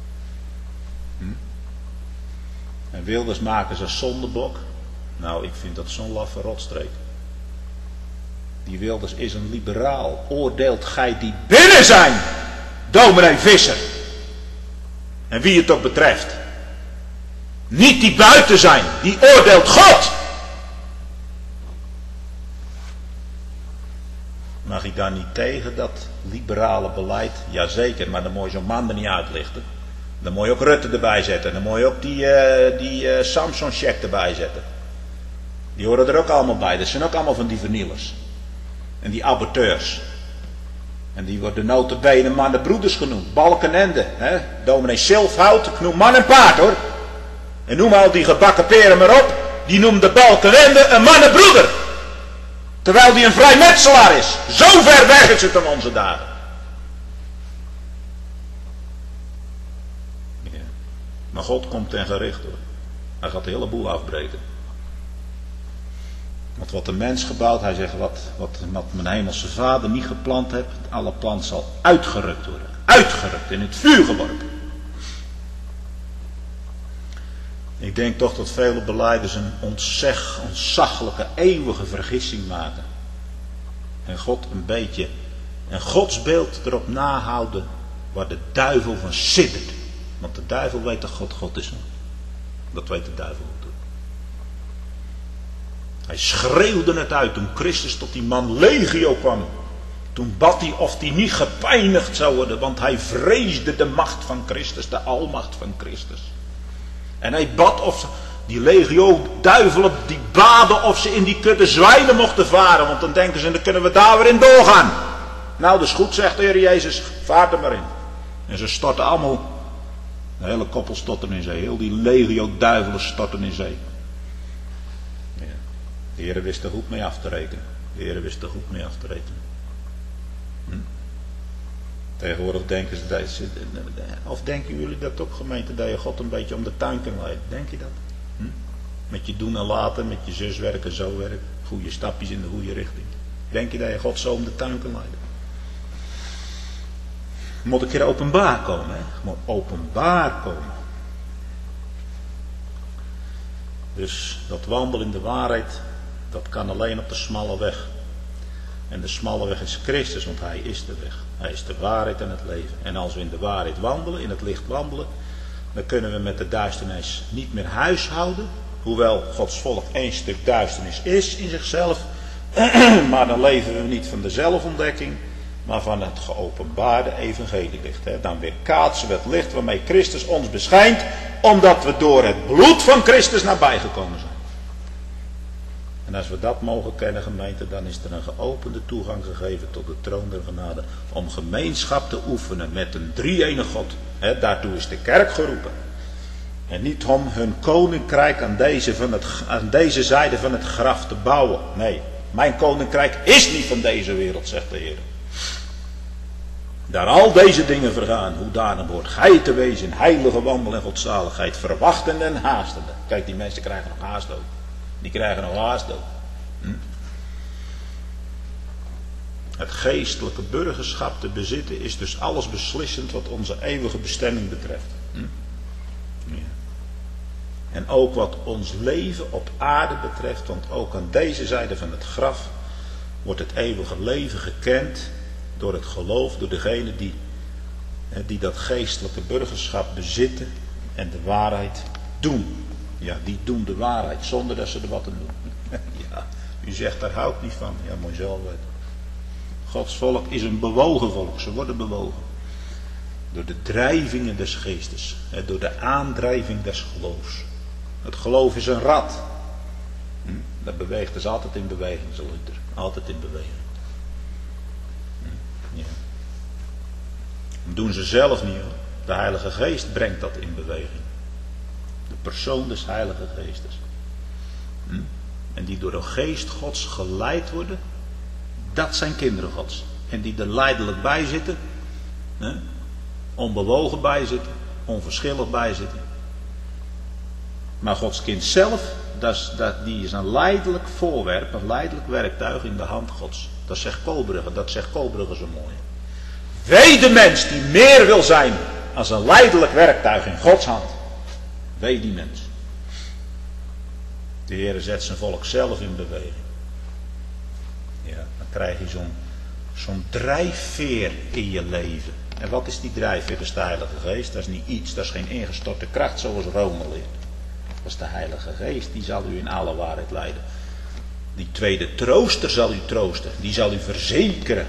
En Wilders maken ze als zondebok. Nou, ik vind dat zo'n laffe rotstreek. Die Wilders is een liberaal. Oordeelt gij die binnen zijn, dominee Visser. En wie het ook betreft. Niet die buiten zijn. Die oordeelt God. Mag ik daar niet tegen dat liberale beleid? Jazeker, maar dan moet je zo'n man er niet uitlichten. Dan moet je ook Rutte erbij zetten. Dan moet je ook die Samson-check erbij zetten. Die horen er ook allemaal bij. Dat zijn ook allemaal van die vernielers. En die aborteurs. En die worden nota bene mannenbroeders genoemd. Balkenende. Dominee Silfhout. Ik noem man en paard hoor. En noem al die gebakken peren maar op. Die noemt de Balkenende een mannenbroeder. Terwijl die een vrijmetselaar is. Zo ver weg is het in onze dagen. Ja. Maar God komt ten gericht hoor. Hij gaat de hele boel afbreken. Want wat de mens gebouwd, hij zegt wat mijn hemelse vader niet geplant heeft, alle plant zal uitgerukt worden. Uitgerukt, in het vuur geworpen. Ik denk toch dat vele belijders een ontzaglijke, eeuwige vergissing maken. En God een beetje, en Gods beeld erop nahouden waar de duivel van siddert. Want de duivel weet dat God is. Dat weet de duivel ook. Hij schreeuwde het uit toen Christus tot die man legio kwam. Toen bad hij of hij niet gepijnigd zou worden. Want hij vreesde de macht van Christus. De almacht van Christus. En hij bad of die legio duivelen die baden of ze in die kudde zwijnen mochten varen. Want dan denken ze, dan kunnen we daar weer in doorgaan. Nou, dat is goed, zegt de Heer Jezus. Vaart er maar in. En ze storten allemaal. De hele koppel storten in zee. Heel die legio duivelen storten in zee. Ja. De Heer wist er goed mee af te rekenen. De Heer wist er goed mee af te rekenen. Tegenwoordig denken ze, of denken jullie dat ook, gemeente, dat je God een beetje om de tuin kan leiden? Denk je dat? Met je doen en laten, met je zus werken, zo werken, goede stapjes in de goede richting. Denk je dat je God zo om de tuin kan leiden? Moet een keer openbaar komen, hè? Moet openbaar komen. Dus dat wandelen in de waarheid, dat kan alleen op de smalle weg. En de smalle weg is Christus, want Hij is de weg. Hij is de waarheid en het leven. En als we in de waarheid wandelen, in het licht wandelen, dan kunnen we met de duisternis niet meer huishouden. Hoewel Gods volk één stuk duisternis is in zichzelf. Maar dan leven we niet van de zelfontdekking, maar van het geopenbaarde evangelielicht. Dan weerkaatsen we het licht waarmee Christus ons beschijnt, omdat we door het bloed van Christus nabijgekomen zijn. En als we dat mogen kennen, gemeente, dan is er een geopende toegang gegeven tot de troon der genade. Om gemeenschap te oefenen met een drie-enige God. Daartoe is de kerk geroepen. En niet om hun koninkrijk aan deze zijde van het graf te bouwen. Nee, mijn koninkrijk is niet van deze wereld, zegt de Heer. Daar al deze dingen vergaan, hoedanig wordt gij te wezen in heilige wandel en godzaligheid, verwachtende en haastende. Kijk, die mensen krijgen nog haast ook. Die krijgen nog haast ook. Het geestelijke burgerschap te bezitten is dus alles beslissend wat onze eeuwige bestemming betreft. Ja. En ook wat ons leven op aarde betreft, want ook aan deze zijde van het graf wordt het eeuwige leven gekend door het geloof, door degenen die dat geestelijke burgerschap bezitten en de waarheid doen. Ja, die doen de waarheid zonder dat ze er wat aan doen. Ja, u zegt daar hou ik niet van. Ja, moet je zelf weten. Gods volk is een bewogen volk. Ze worden bewogen. Door de drijvingen des geestes. Door de aandrijving des geloofs. Het geloof is een rad. Dat beweegt, is altijd in beweging, zo Luther. Altijd in beweging. Ja. Dat doen ze zelf niet hoor. De Heilige Geest brengt dat in beweging. De persoon des Heilige Geestes. En die door de Geest Gods geleid worden. Dat zijn kinderen Gods. En die er lijdelijk bij zitten. Onbewogen bij zitten. Onverschillig bij zitten. Maar Gods kind zelf. Die is een lijdelijk voorwerp. Een lijdelijk werktuig in de hand Gods. Dat zegt Koolbrugge zo mooi. Wee de mens die meer wil zijn als een lijdelijk werktuig in Gods hand. Wee die mens. De Heer zet zijn volk zelf in beweging. Ja, dan krijg je zo'n drijfveer in je leven. En wat is die drijfveer? Dat is de Heilige Geest. Dat is niet iets, dat is geen ingestorte kracht zoals Rome leert. Dat is de Heilige Geest, die zal u in alle waarheid leiden. Die tweede trooster zal u troosten. Die zal u verzekeren.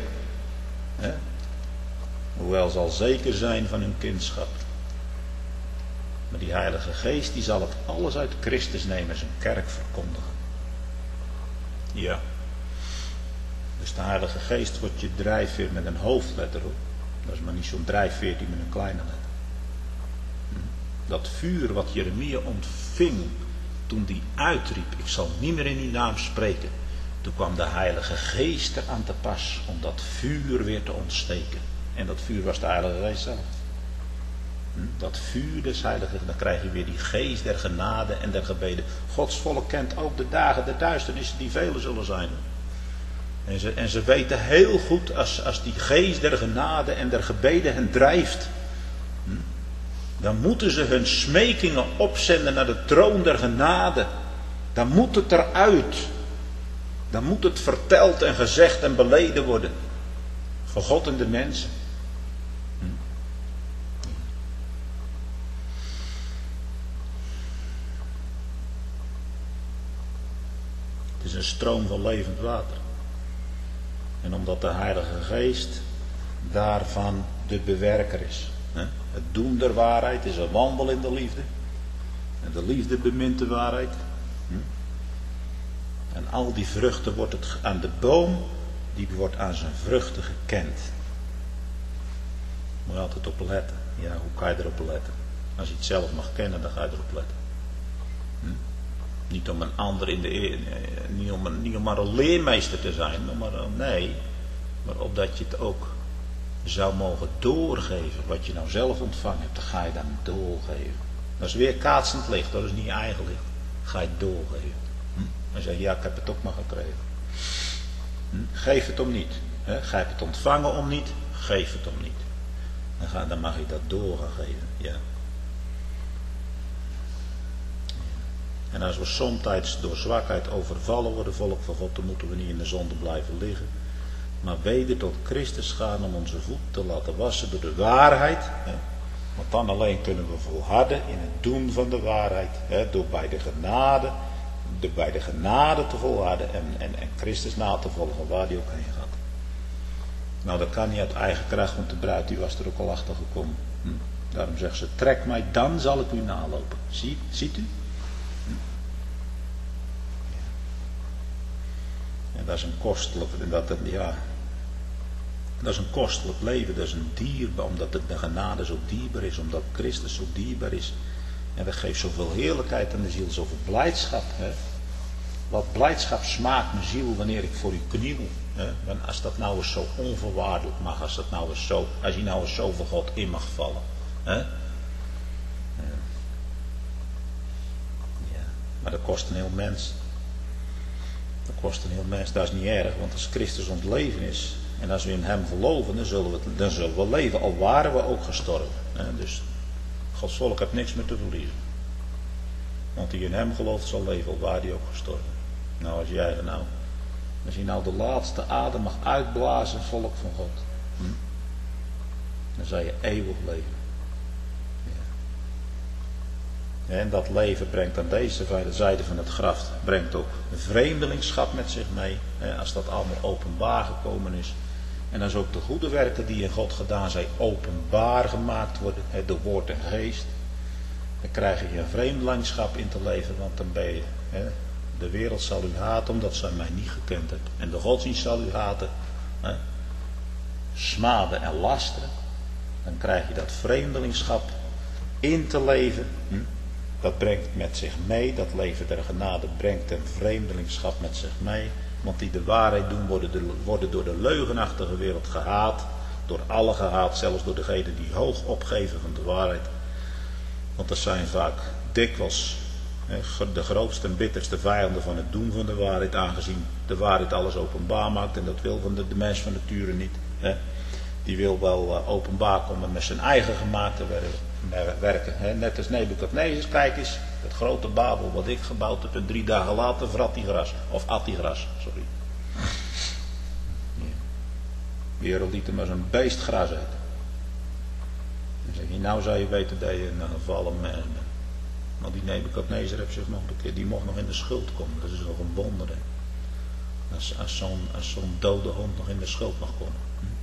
Hoewel zal zeker zijn van hun kindschap. Maar die Heilige Geest die zal het alles uit Christus nemen en zijn kerk verkondigen. Ja. Dus de Heilige Geest wordt je drijfveer met een hoofdletter op. Dat is maar niet zo'n drijfveer die met een kleine letter. Dat vuur wat Jeremia ontving toen die uitriep, ik zal niet meer in uw naam spreken. Toen kwam de Heilige Geest er aan te pas om dat vuur weer te ontsteken. En dat vuur was de Heilige Geest zelf. Dat vuur des Heiligen, dan krijg je weer die geest der genade en der gebeden. Gods volk kent ook de dagen der duisternis die vele zullen zijn. En ze weten heel goed als die geest der genade en der gebeden hen drijft. Dan moeten ze hun smekingen opzenden naar de troon der genade. Dan moet het eruit. Dan moet het verteld en gezegd en beleden worden. Voor God en de mensen. is een stroom van levend water. En omdat de Heilige Geest daarvan de bewerker is. Het doen der waarheid is een wandel in de liefde. En de liefde bemint de waarheid. En al die vruchten wordt het aan de boom, die wordt aan zijn vruchten gekend. Moet je altijd op letten. Ja, hoe kan je erop letten? Als je het zelf mag kennen, dan ga je erop letten. Niet om een ander niet om maar een leermeester te zijn, maar opdat je het ook zou mogen doorgeven. Wat je nou zelf ontvangen hebt, dan ga je dan doorgeven. Dat is weer kaatsend licht, dat is niet je eigen licht. Ga je het doorgeven. Dan zeg je, ja, ik heb het ook maar gekregen. Geef het om niet. Ga je het ontvangen om niet, geef het om niet. Dan mag je dat door gaan geven. Ja. En als we somtijds door zwakheid overvallen worden, volk van God, dan moeten we niet in de zonde blijven liggen. Maar weder tot Christus gaan om onze voet te laten wassen door de waarheid. Want dan alleen kunnen we volharden in het doen van de waarheid. Door bij de genade te volharden en Christus na te volgen waar hij ook heen gaat. Nou, dat kan niet uit eigen kracht, want de bruid die was er ook al achter gekomen. Daarom zegt ze, trek mij, dan zal ik u nalopen. Ziet u? En dat is een kostelijk, dat is een kostelijk leven, dat is een dierbaar, omdat de genade zo dierbaar is, omdat Christus zo dierbaar is. En dat geeft zoveel heerlijkheid aan de ziel, zoveel blijdschap. Wat blijdschap smaakt mijn ziel wanneer ik voor u kniel. Want als dat nou eens zo onvoorwaardelijk mag, als je nou eens zo voor God in mag vallen. Maar dat kost een heel mens. Dat is niet erg, want als Christus ons leven is, en als we in hem geloven, dan zullen we leven, al waren we ook gestorven. Dus Gods volk heeft niks meer te verliezen. Want die in hem gelooft zal leven, al waar hij ook gestorven. Nou, als je nou de laatste adem mag uitblazen, volk van God, dan zal je eeuwig leven. Ja. En dat leven brengt aan deze zijde van het graf, brengt ook een vreemdelingschap met zich mee, als dat allemaal openbaar gekomen is. En als ook de goede werken die in God gedaan zijn openbaar gemaakt worden, door woord en geest, dan krijg je een vreemdelingschap in te leven, want dan ben je, de wereld zal u haten omdat zij mij niet gekend hebt. En de godsdienst zal u haten, smaden en lasteren. Dan krijg je dat vreemdelingschap in te leven. Dat brengt met zich mee, dat leven der genade brengt een vreemdelingschap met zich mee. Want die de waarheid doen worden door de leugenachtige wereld gehaat. Door alle gehaat, zelfs door degenen die hoog opgeven van de waarheid. Want dat zijn vaak dikwijls de grootste en bitterste vijanden van het doen van de waarheid. Aangezien de waarheid alles openbaar maakt. En dat wil van de mens van nature niet. Die wil wel openbaar komen met zijn eigen gemaakte werken. Net als Nebukadnezar, kijk eens. Het grote Babel wat ik gebouwd heb. En 3 dagen later vrat die gras. Of at die gras, sorry. De wereld liet hem als een beest gras eten. Dan zeg je, nou zou je weten dat je een gevallen mens bent. Maar die Nebukadnezar heeft zich nog een keer, die mocht nog in de schuld komen. Dat is nog een wonder. Als zo'n dode hond nog in de schuld mag komen.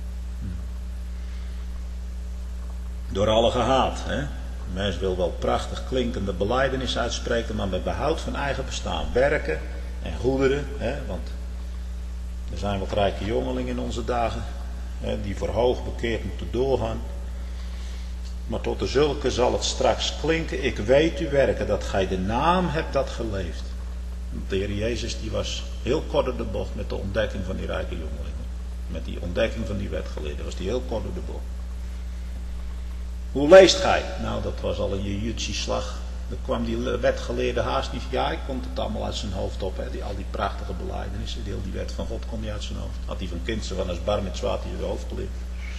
Door alle gehaat. De mens wil wel prachtig klinkende belijdenis uitspreken, maar met behoud van eigen bestaan. Werken en goederen. Want er zijn wat rijke jongelingen in onze dagen. Die voor hoog bekeerd moeten doorgaan. Maar tot de zulke zal het straks klinken. Ik weet uw werken, dat gij de naam hebt dat geleefd. De Heer Jezus die was heel kort door de bocht met de ontdekking van die rijke jongelingen. Met die ontdekking van die wetgeleerden was die heel kort door de bocht. Hoe leest gij? Nou, dat was al een jujutsi-slag. Dan kwam die wetgeleerde haast niet. Ja, ik kon het allemaal uit zijn hoofd op. Al die prachtige belijdenissen. Heel die wet van God kon hij uit zijn hoofd. Had hij van kinderen van als bar met zwaard in zijn hoofd geleerd.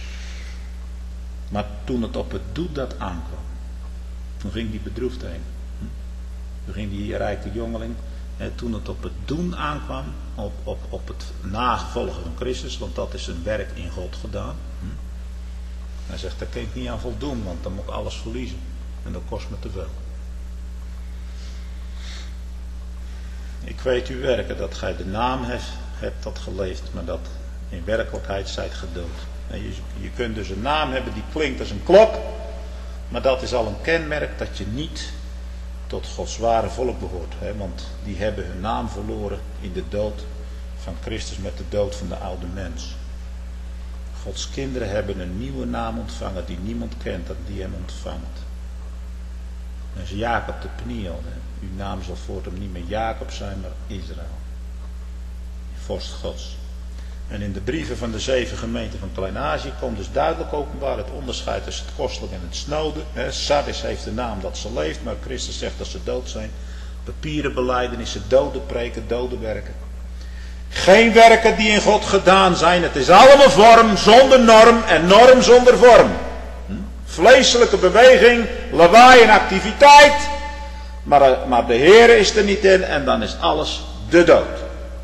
Maar toen het op het doet dat aankwam. Toen ging die bedroefd heen. Toen ging die rijke jongeling. Toen het op het doen aankwam. Op het nagevolgen van Christus. Want dat is een werk in God gedaan. Hij zegt, daar kan ik niet aan voldoen, want dan moet ik alles verliezen. En dat kost me te veel. Ik weet uw werken, dat gij de naam hebt dat geleefd, maar dat in werkelijkheid zijt gedood. En je kunt dus een naam hebben die klinkt als een klok, maar dat is al een kenmerk dat je niet tot Gods ware volk behoort. Want die hebben hun naam verloren in de dood van Christus met de dood van de oude mens. Gods kinderen hebben een nieuwe naam ontvangen die niemand kent en die hem ontvangt. Dat is Jacob de Peniel. Uw naam zal voortaan niet meer Jacob zijn, maar Israël. Vorst Gods. En in de brieven van de 7 gemeenten van Klein-Azië komt dus duidelijk openbaar het onderscheid tussen het kostelijk en het snode. Sardis heeft de naam dat ze leeft, maar Christus zegt dat ze dood zijn. Papieren belijdenissen, dode preken, dode werken. Geen werken die in God gedaan zijn. Het is allemaal vorm zonder norm en norm zonder vorm. Vleeselijke beweging, lawaai en activiteit. Maar de Heer is er niet in en dan is alles de dood.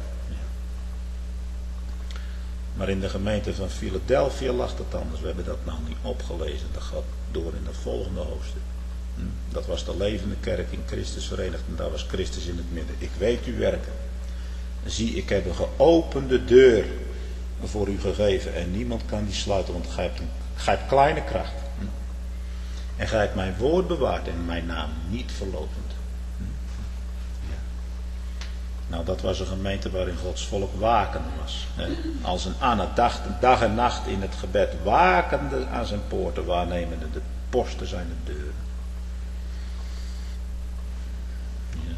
Maar in de gemeente van Philadelphia lag het anders. We hebben dat nou niet opgelezen. Dat gaat door in het volgende hoofdstuk. Dat was de levende kerk in Christus verenigd. En daar was Christus in het midden. Ik weet uw werken. Zie, ik heb een geopende deur voor u gegeven. En niemand kan die sluiten. Want gij hebt kleine kracht. En gij hebt mijn woord bewaard. En mijn naam niet verloochend. Nou, dat was een gemeente waarin Gods volk wakende was. Als een Anna dag en nacht in het gebed wakende aan zijn poorten, waarnemende de posten zijn de deuren. Ja.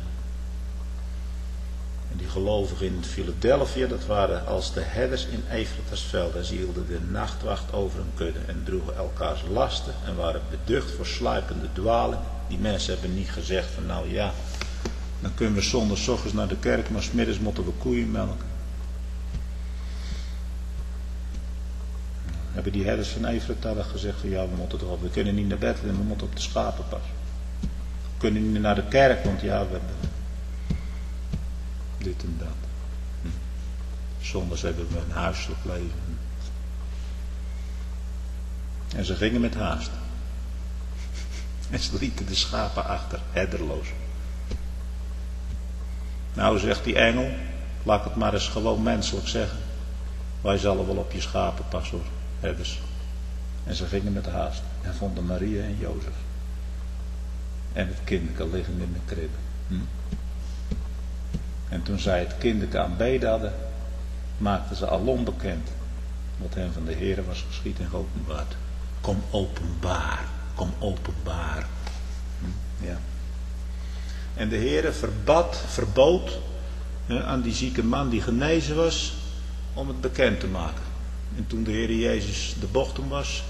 En die gelovigen in Philadelphia, dat waren als de herders in Efratasveld. En ze hielden de nachtwacht over hun kudde en droegen elkaars lasten en waren beducht voor sluipende dwalingen. Die mensen hebben niet gezegd van nou ja, dan kunnen we zondags ochtends naar de kerk, maar 's middags moeten we koeien melken. Hebben die herders van Efrata gezegd van ja, we kunnen niet naar bed en we moeten op de schapen passen. We kunnen niet naar de kerk, want ja, we hebben dit en dat. Zondags hebben we een huiselijk leven. En ze gingen met haast. En ze lieten de schapen achter, herderloos. Nou, zegt die engel, laat ik het maar eens gewoon menselijk zeggen. Wij zullen wel op je schapen passen hoor, herders. En ze gingen met haast en vonden Maria en Jozef. En het kinderke liggen in de kribbe. En toen zij het kinderke aanbeden hadden, maakten ze alom bekend wat hen van de Heere was geschied en geopenbaard. Kom openbaar. Ja. En de Heere verbood aan die zieke man die genezen was, om het bekend te maken. En toen de Heer Jezus de bocht om was,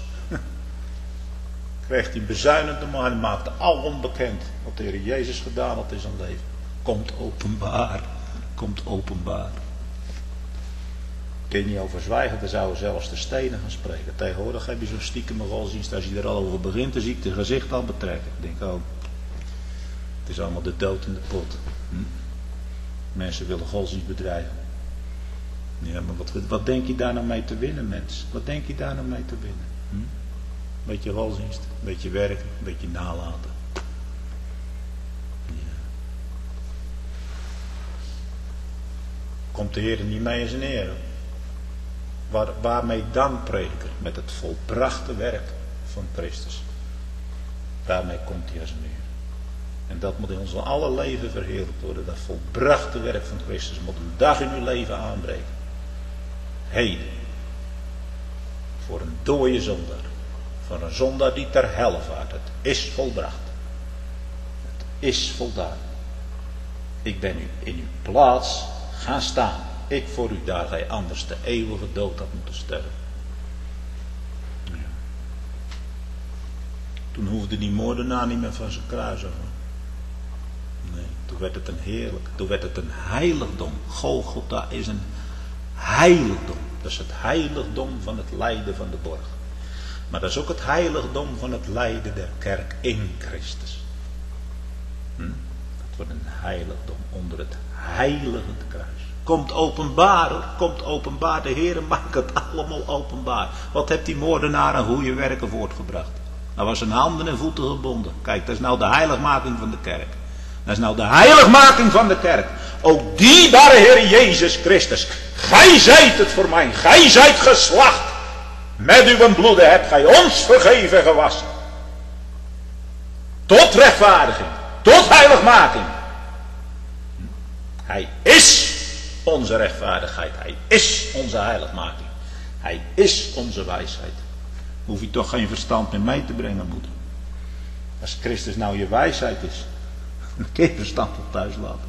kreeg hij bezuinigd maar en maakte alom bekend wat de Heer Jezus gedaan had in zijn leven. Komt openbaar. Kun je niet over zwijgen, dan zouden zelfs de stenen gaan spreken. Tegenwoordig heb je zo'n stiekeme godsdienst, als je er al over begint, dan zie ik de gezicht al betrekken. Ik denk, oh, het is allemaal de dood in de pot. Mensen willen godsdienst bedrijven. Ja, maar wat denk je daar nou mee te winnen, mens? Wat denk je daar nou mee te winnen? Een beetje godsdienst, een beetje werken, een beetje nalaten. Ja. Komt de Heer er niet mee in zijn eer? Waarmee dan prediken? Met het volbrachte werk van Christus. Daarmee komt hij als een eer. En dat moet in ons alle leven verheerlijkt worden. Dat volbrachte werk van Christus moet een dag in uw leven aanbreken. Heden. Voor een dooie zondaar. Voor een zondaar die ter helle vaart. Het is volbracht. Het is voldaan. Ik ben u in uw plaats gaan staan. Ik voor u, daar gij anders de eeuwige dood had moeten sterven. Ja. Toen hoefde die moordenaar niet meer van zijn kruis af. Nee, toen werd het een heerlijk, toen werd het een heiligdom. Golgotha is een heiligdom. Dat is het heiligdom van het lijden van de borg. Maar dat is ook het heiligdom van het lijden der kerk in Christus. Dat wordt een heiligdom onder het heiligende kruis. Komt openbaar hoor, komt openbaar. De Heer maakt het allemaal openbaar. Wat heeft die moordenaar aan goede werken voortgebracht? Hij was zijn handen en voeten gebonden. Kijk, dat is nou de heiligmaking van de kerk. Dat is nou de heiligmaking van de kerk. O dierbare Heer Jezus Christus, gij zijt het voor mij, gij zijt geslacht. Met uw bloeden hebt gij ons vergeven en gewassen. Tot rechtvaardiging, tot heiligmaking. Hij is onze rechtvaardigheid, hij is onze heiligmaking. Hij is onze wijsheid. Hoef je toch geen verstand meer mee te brengen, moeder. Als Christus nou je wijsheid is, dan kun je verstand op thuis laten.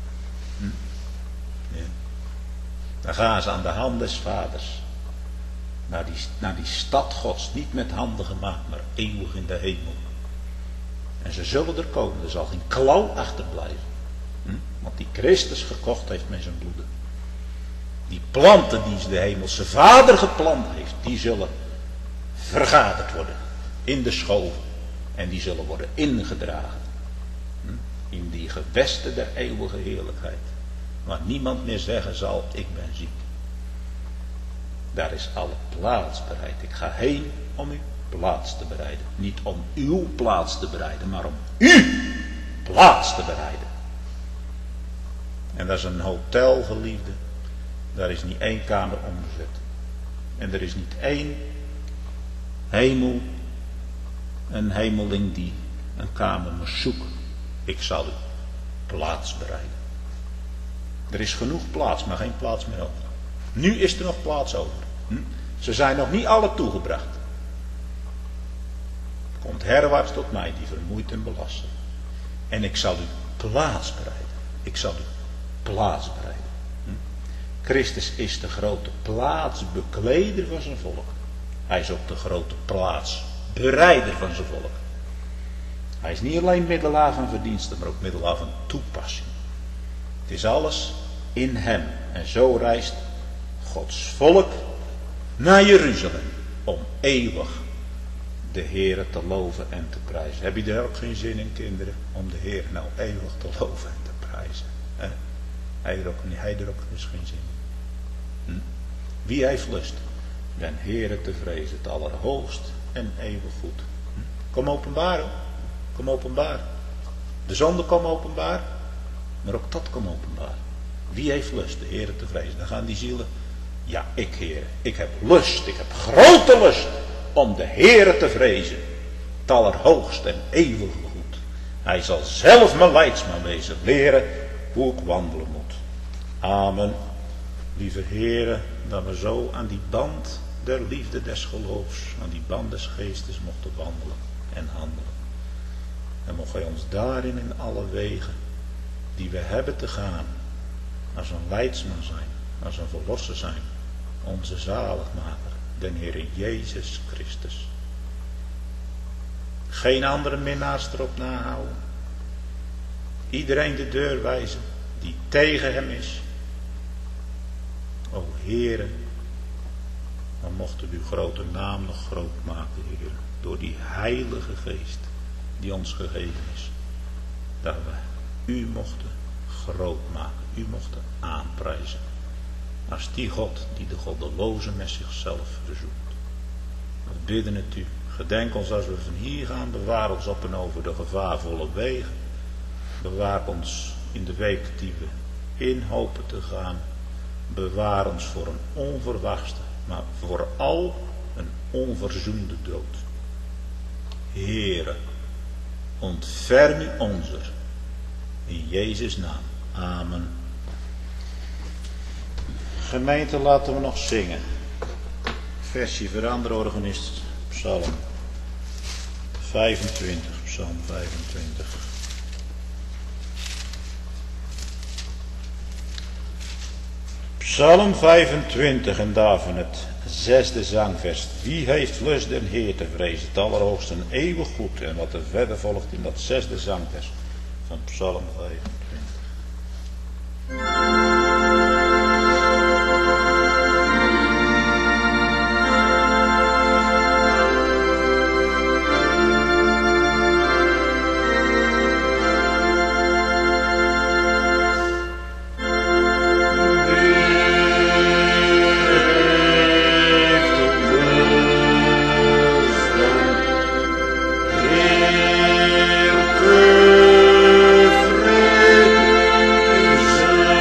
Ja. Dan gaan ze aan de hand des vaders. Naar die stad Gods, niet met handen gemaakt, maar eeuwig in de hemel. En ze zullen er komen, er zal geen klauw achterblijven. Want die Christus gekocht heeft met zijn bloeden. Die planten die de hemelse vader geplant heeft, die zullen vergaderd worden in de schoven. En die zullen worden ingedragen. In die gewesten der eeuwige heerlijkheid. Waar niemand meer zeggen zal, ik ben ziek. Daar is alle plaats bereid. Ik ga heen om u plaats te bereiden. Niet om uw plaats te bereiden, maar om uw plaats te bereiden. En dat is een hotel, geliefde. Daar is niet één kamer omgezet. En er is niet één hemel, een hemeling die een kamer moest zoeken. Ik zal u plaats bereiden. Er is genoeg plaats, maar geen plaats meer over. Nu is er nog plaats over. Ze zijn nog niet alle toegebracht. Komt herwaarts tot mij, die vermoeid en belast zijn. En ik zal u plaats bereiden. Ik zal u plaats bereiden. Christus is de grote plaatsbekleder van zijn volk. Hij is ook de grote plaatsbereider van zijn volk. Hij is niet alleen middelaar van verdiensten, maar ook middelaar van toepassing. Het is alles in hem. En zo reist Gods volk naar Jeruzalem om eeuwig de Heere te loven en te prijzen. Heb je daar ook geen zin in, kinderen, om de Heer nou eeuwig te loven en te prijzen? Hij er ook dus geen zin in. Wie heeft lust den Heere te vrezen, het allerhoogst en eeuwig goed. Kom openbaar, hoor. Kom openbaar. De zonde kom openbaar, maar ook dat kom openbaar. Wie heeft lust de Heere te vrezen? Dan gaan die zielen. Ja, ik, Heer. Ik heb lust. Ik heb grote lust om de Heere te vrezen. Het allerhoogst en eeuwig goed. Hij zal zelf mijn leidsman wezen. Leren hoe ik wandelen moet. Amen. Lieve Heere, dat we zo aan die band der liefde des geloofs, aan die band des geestes mochten wandelen en handelen. En mocht Hij ons daarin in alle wegen die we hebben te gaan, als een leidsman zijn, als een verlosser zijn, onze zaligmaker, den Heere Jezus Christus. Geen andere minnaars erop nahouden. Iedereen de deur wijzen die tegen hem is. O Heere, dan mocht u uw grote naam nog groot maken, Heer, door die heilige geest die ons gegeven is. Dat we u mochten groot maken, u mochten aanprijzen. Als die God die de goddeloze met zichzelf verzoekt. We bidden het u, gedenk ons als we van hier gaan, bewaar ons op en over de gevaarvolle wegen. Bewaar ons in de week die we in hopen te gaan. Bewaar ons voor een onverwachte, maar vooral een onverzoende dood. Heere, ontferm u onzer. In Jezus' naam. Amen. Gemeente, laten we nog zingen. Versie veranderen, organist. Psalm 25. Psalm 25. Psalm 25 en daarvan het 6e zangvers. Wie heeft lust den Heer te vrezen, het allerhoogste en eeuwig goed. En wat er verder volgt in dat 6e zangvers van Psalm 25. Zo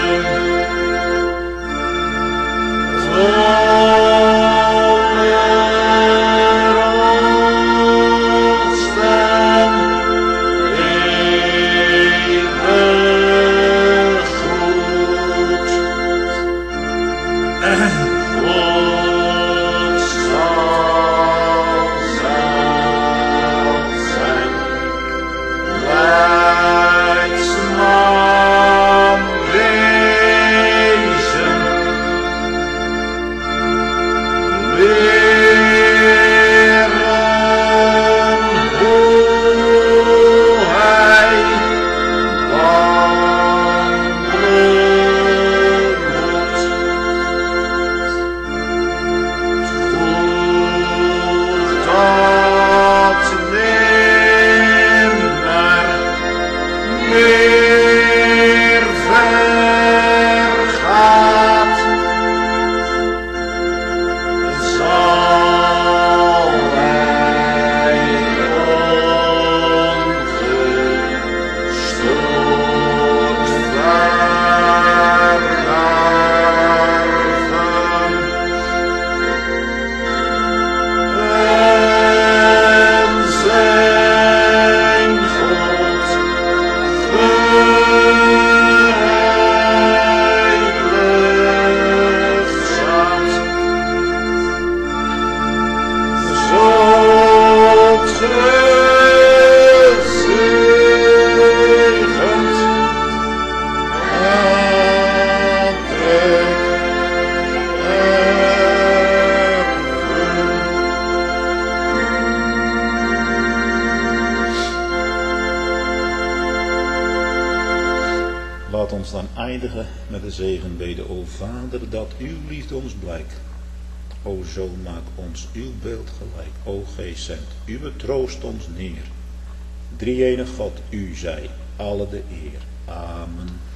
gaan eindigen met de zegenbede. O Vader, dat uw liefde ons blijkt. O Zoon, maak ons uw beeld gelijk. O Geest, zend uw troost ons neer. Drie-enig God, u zij alle de eer. Amen.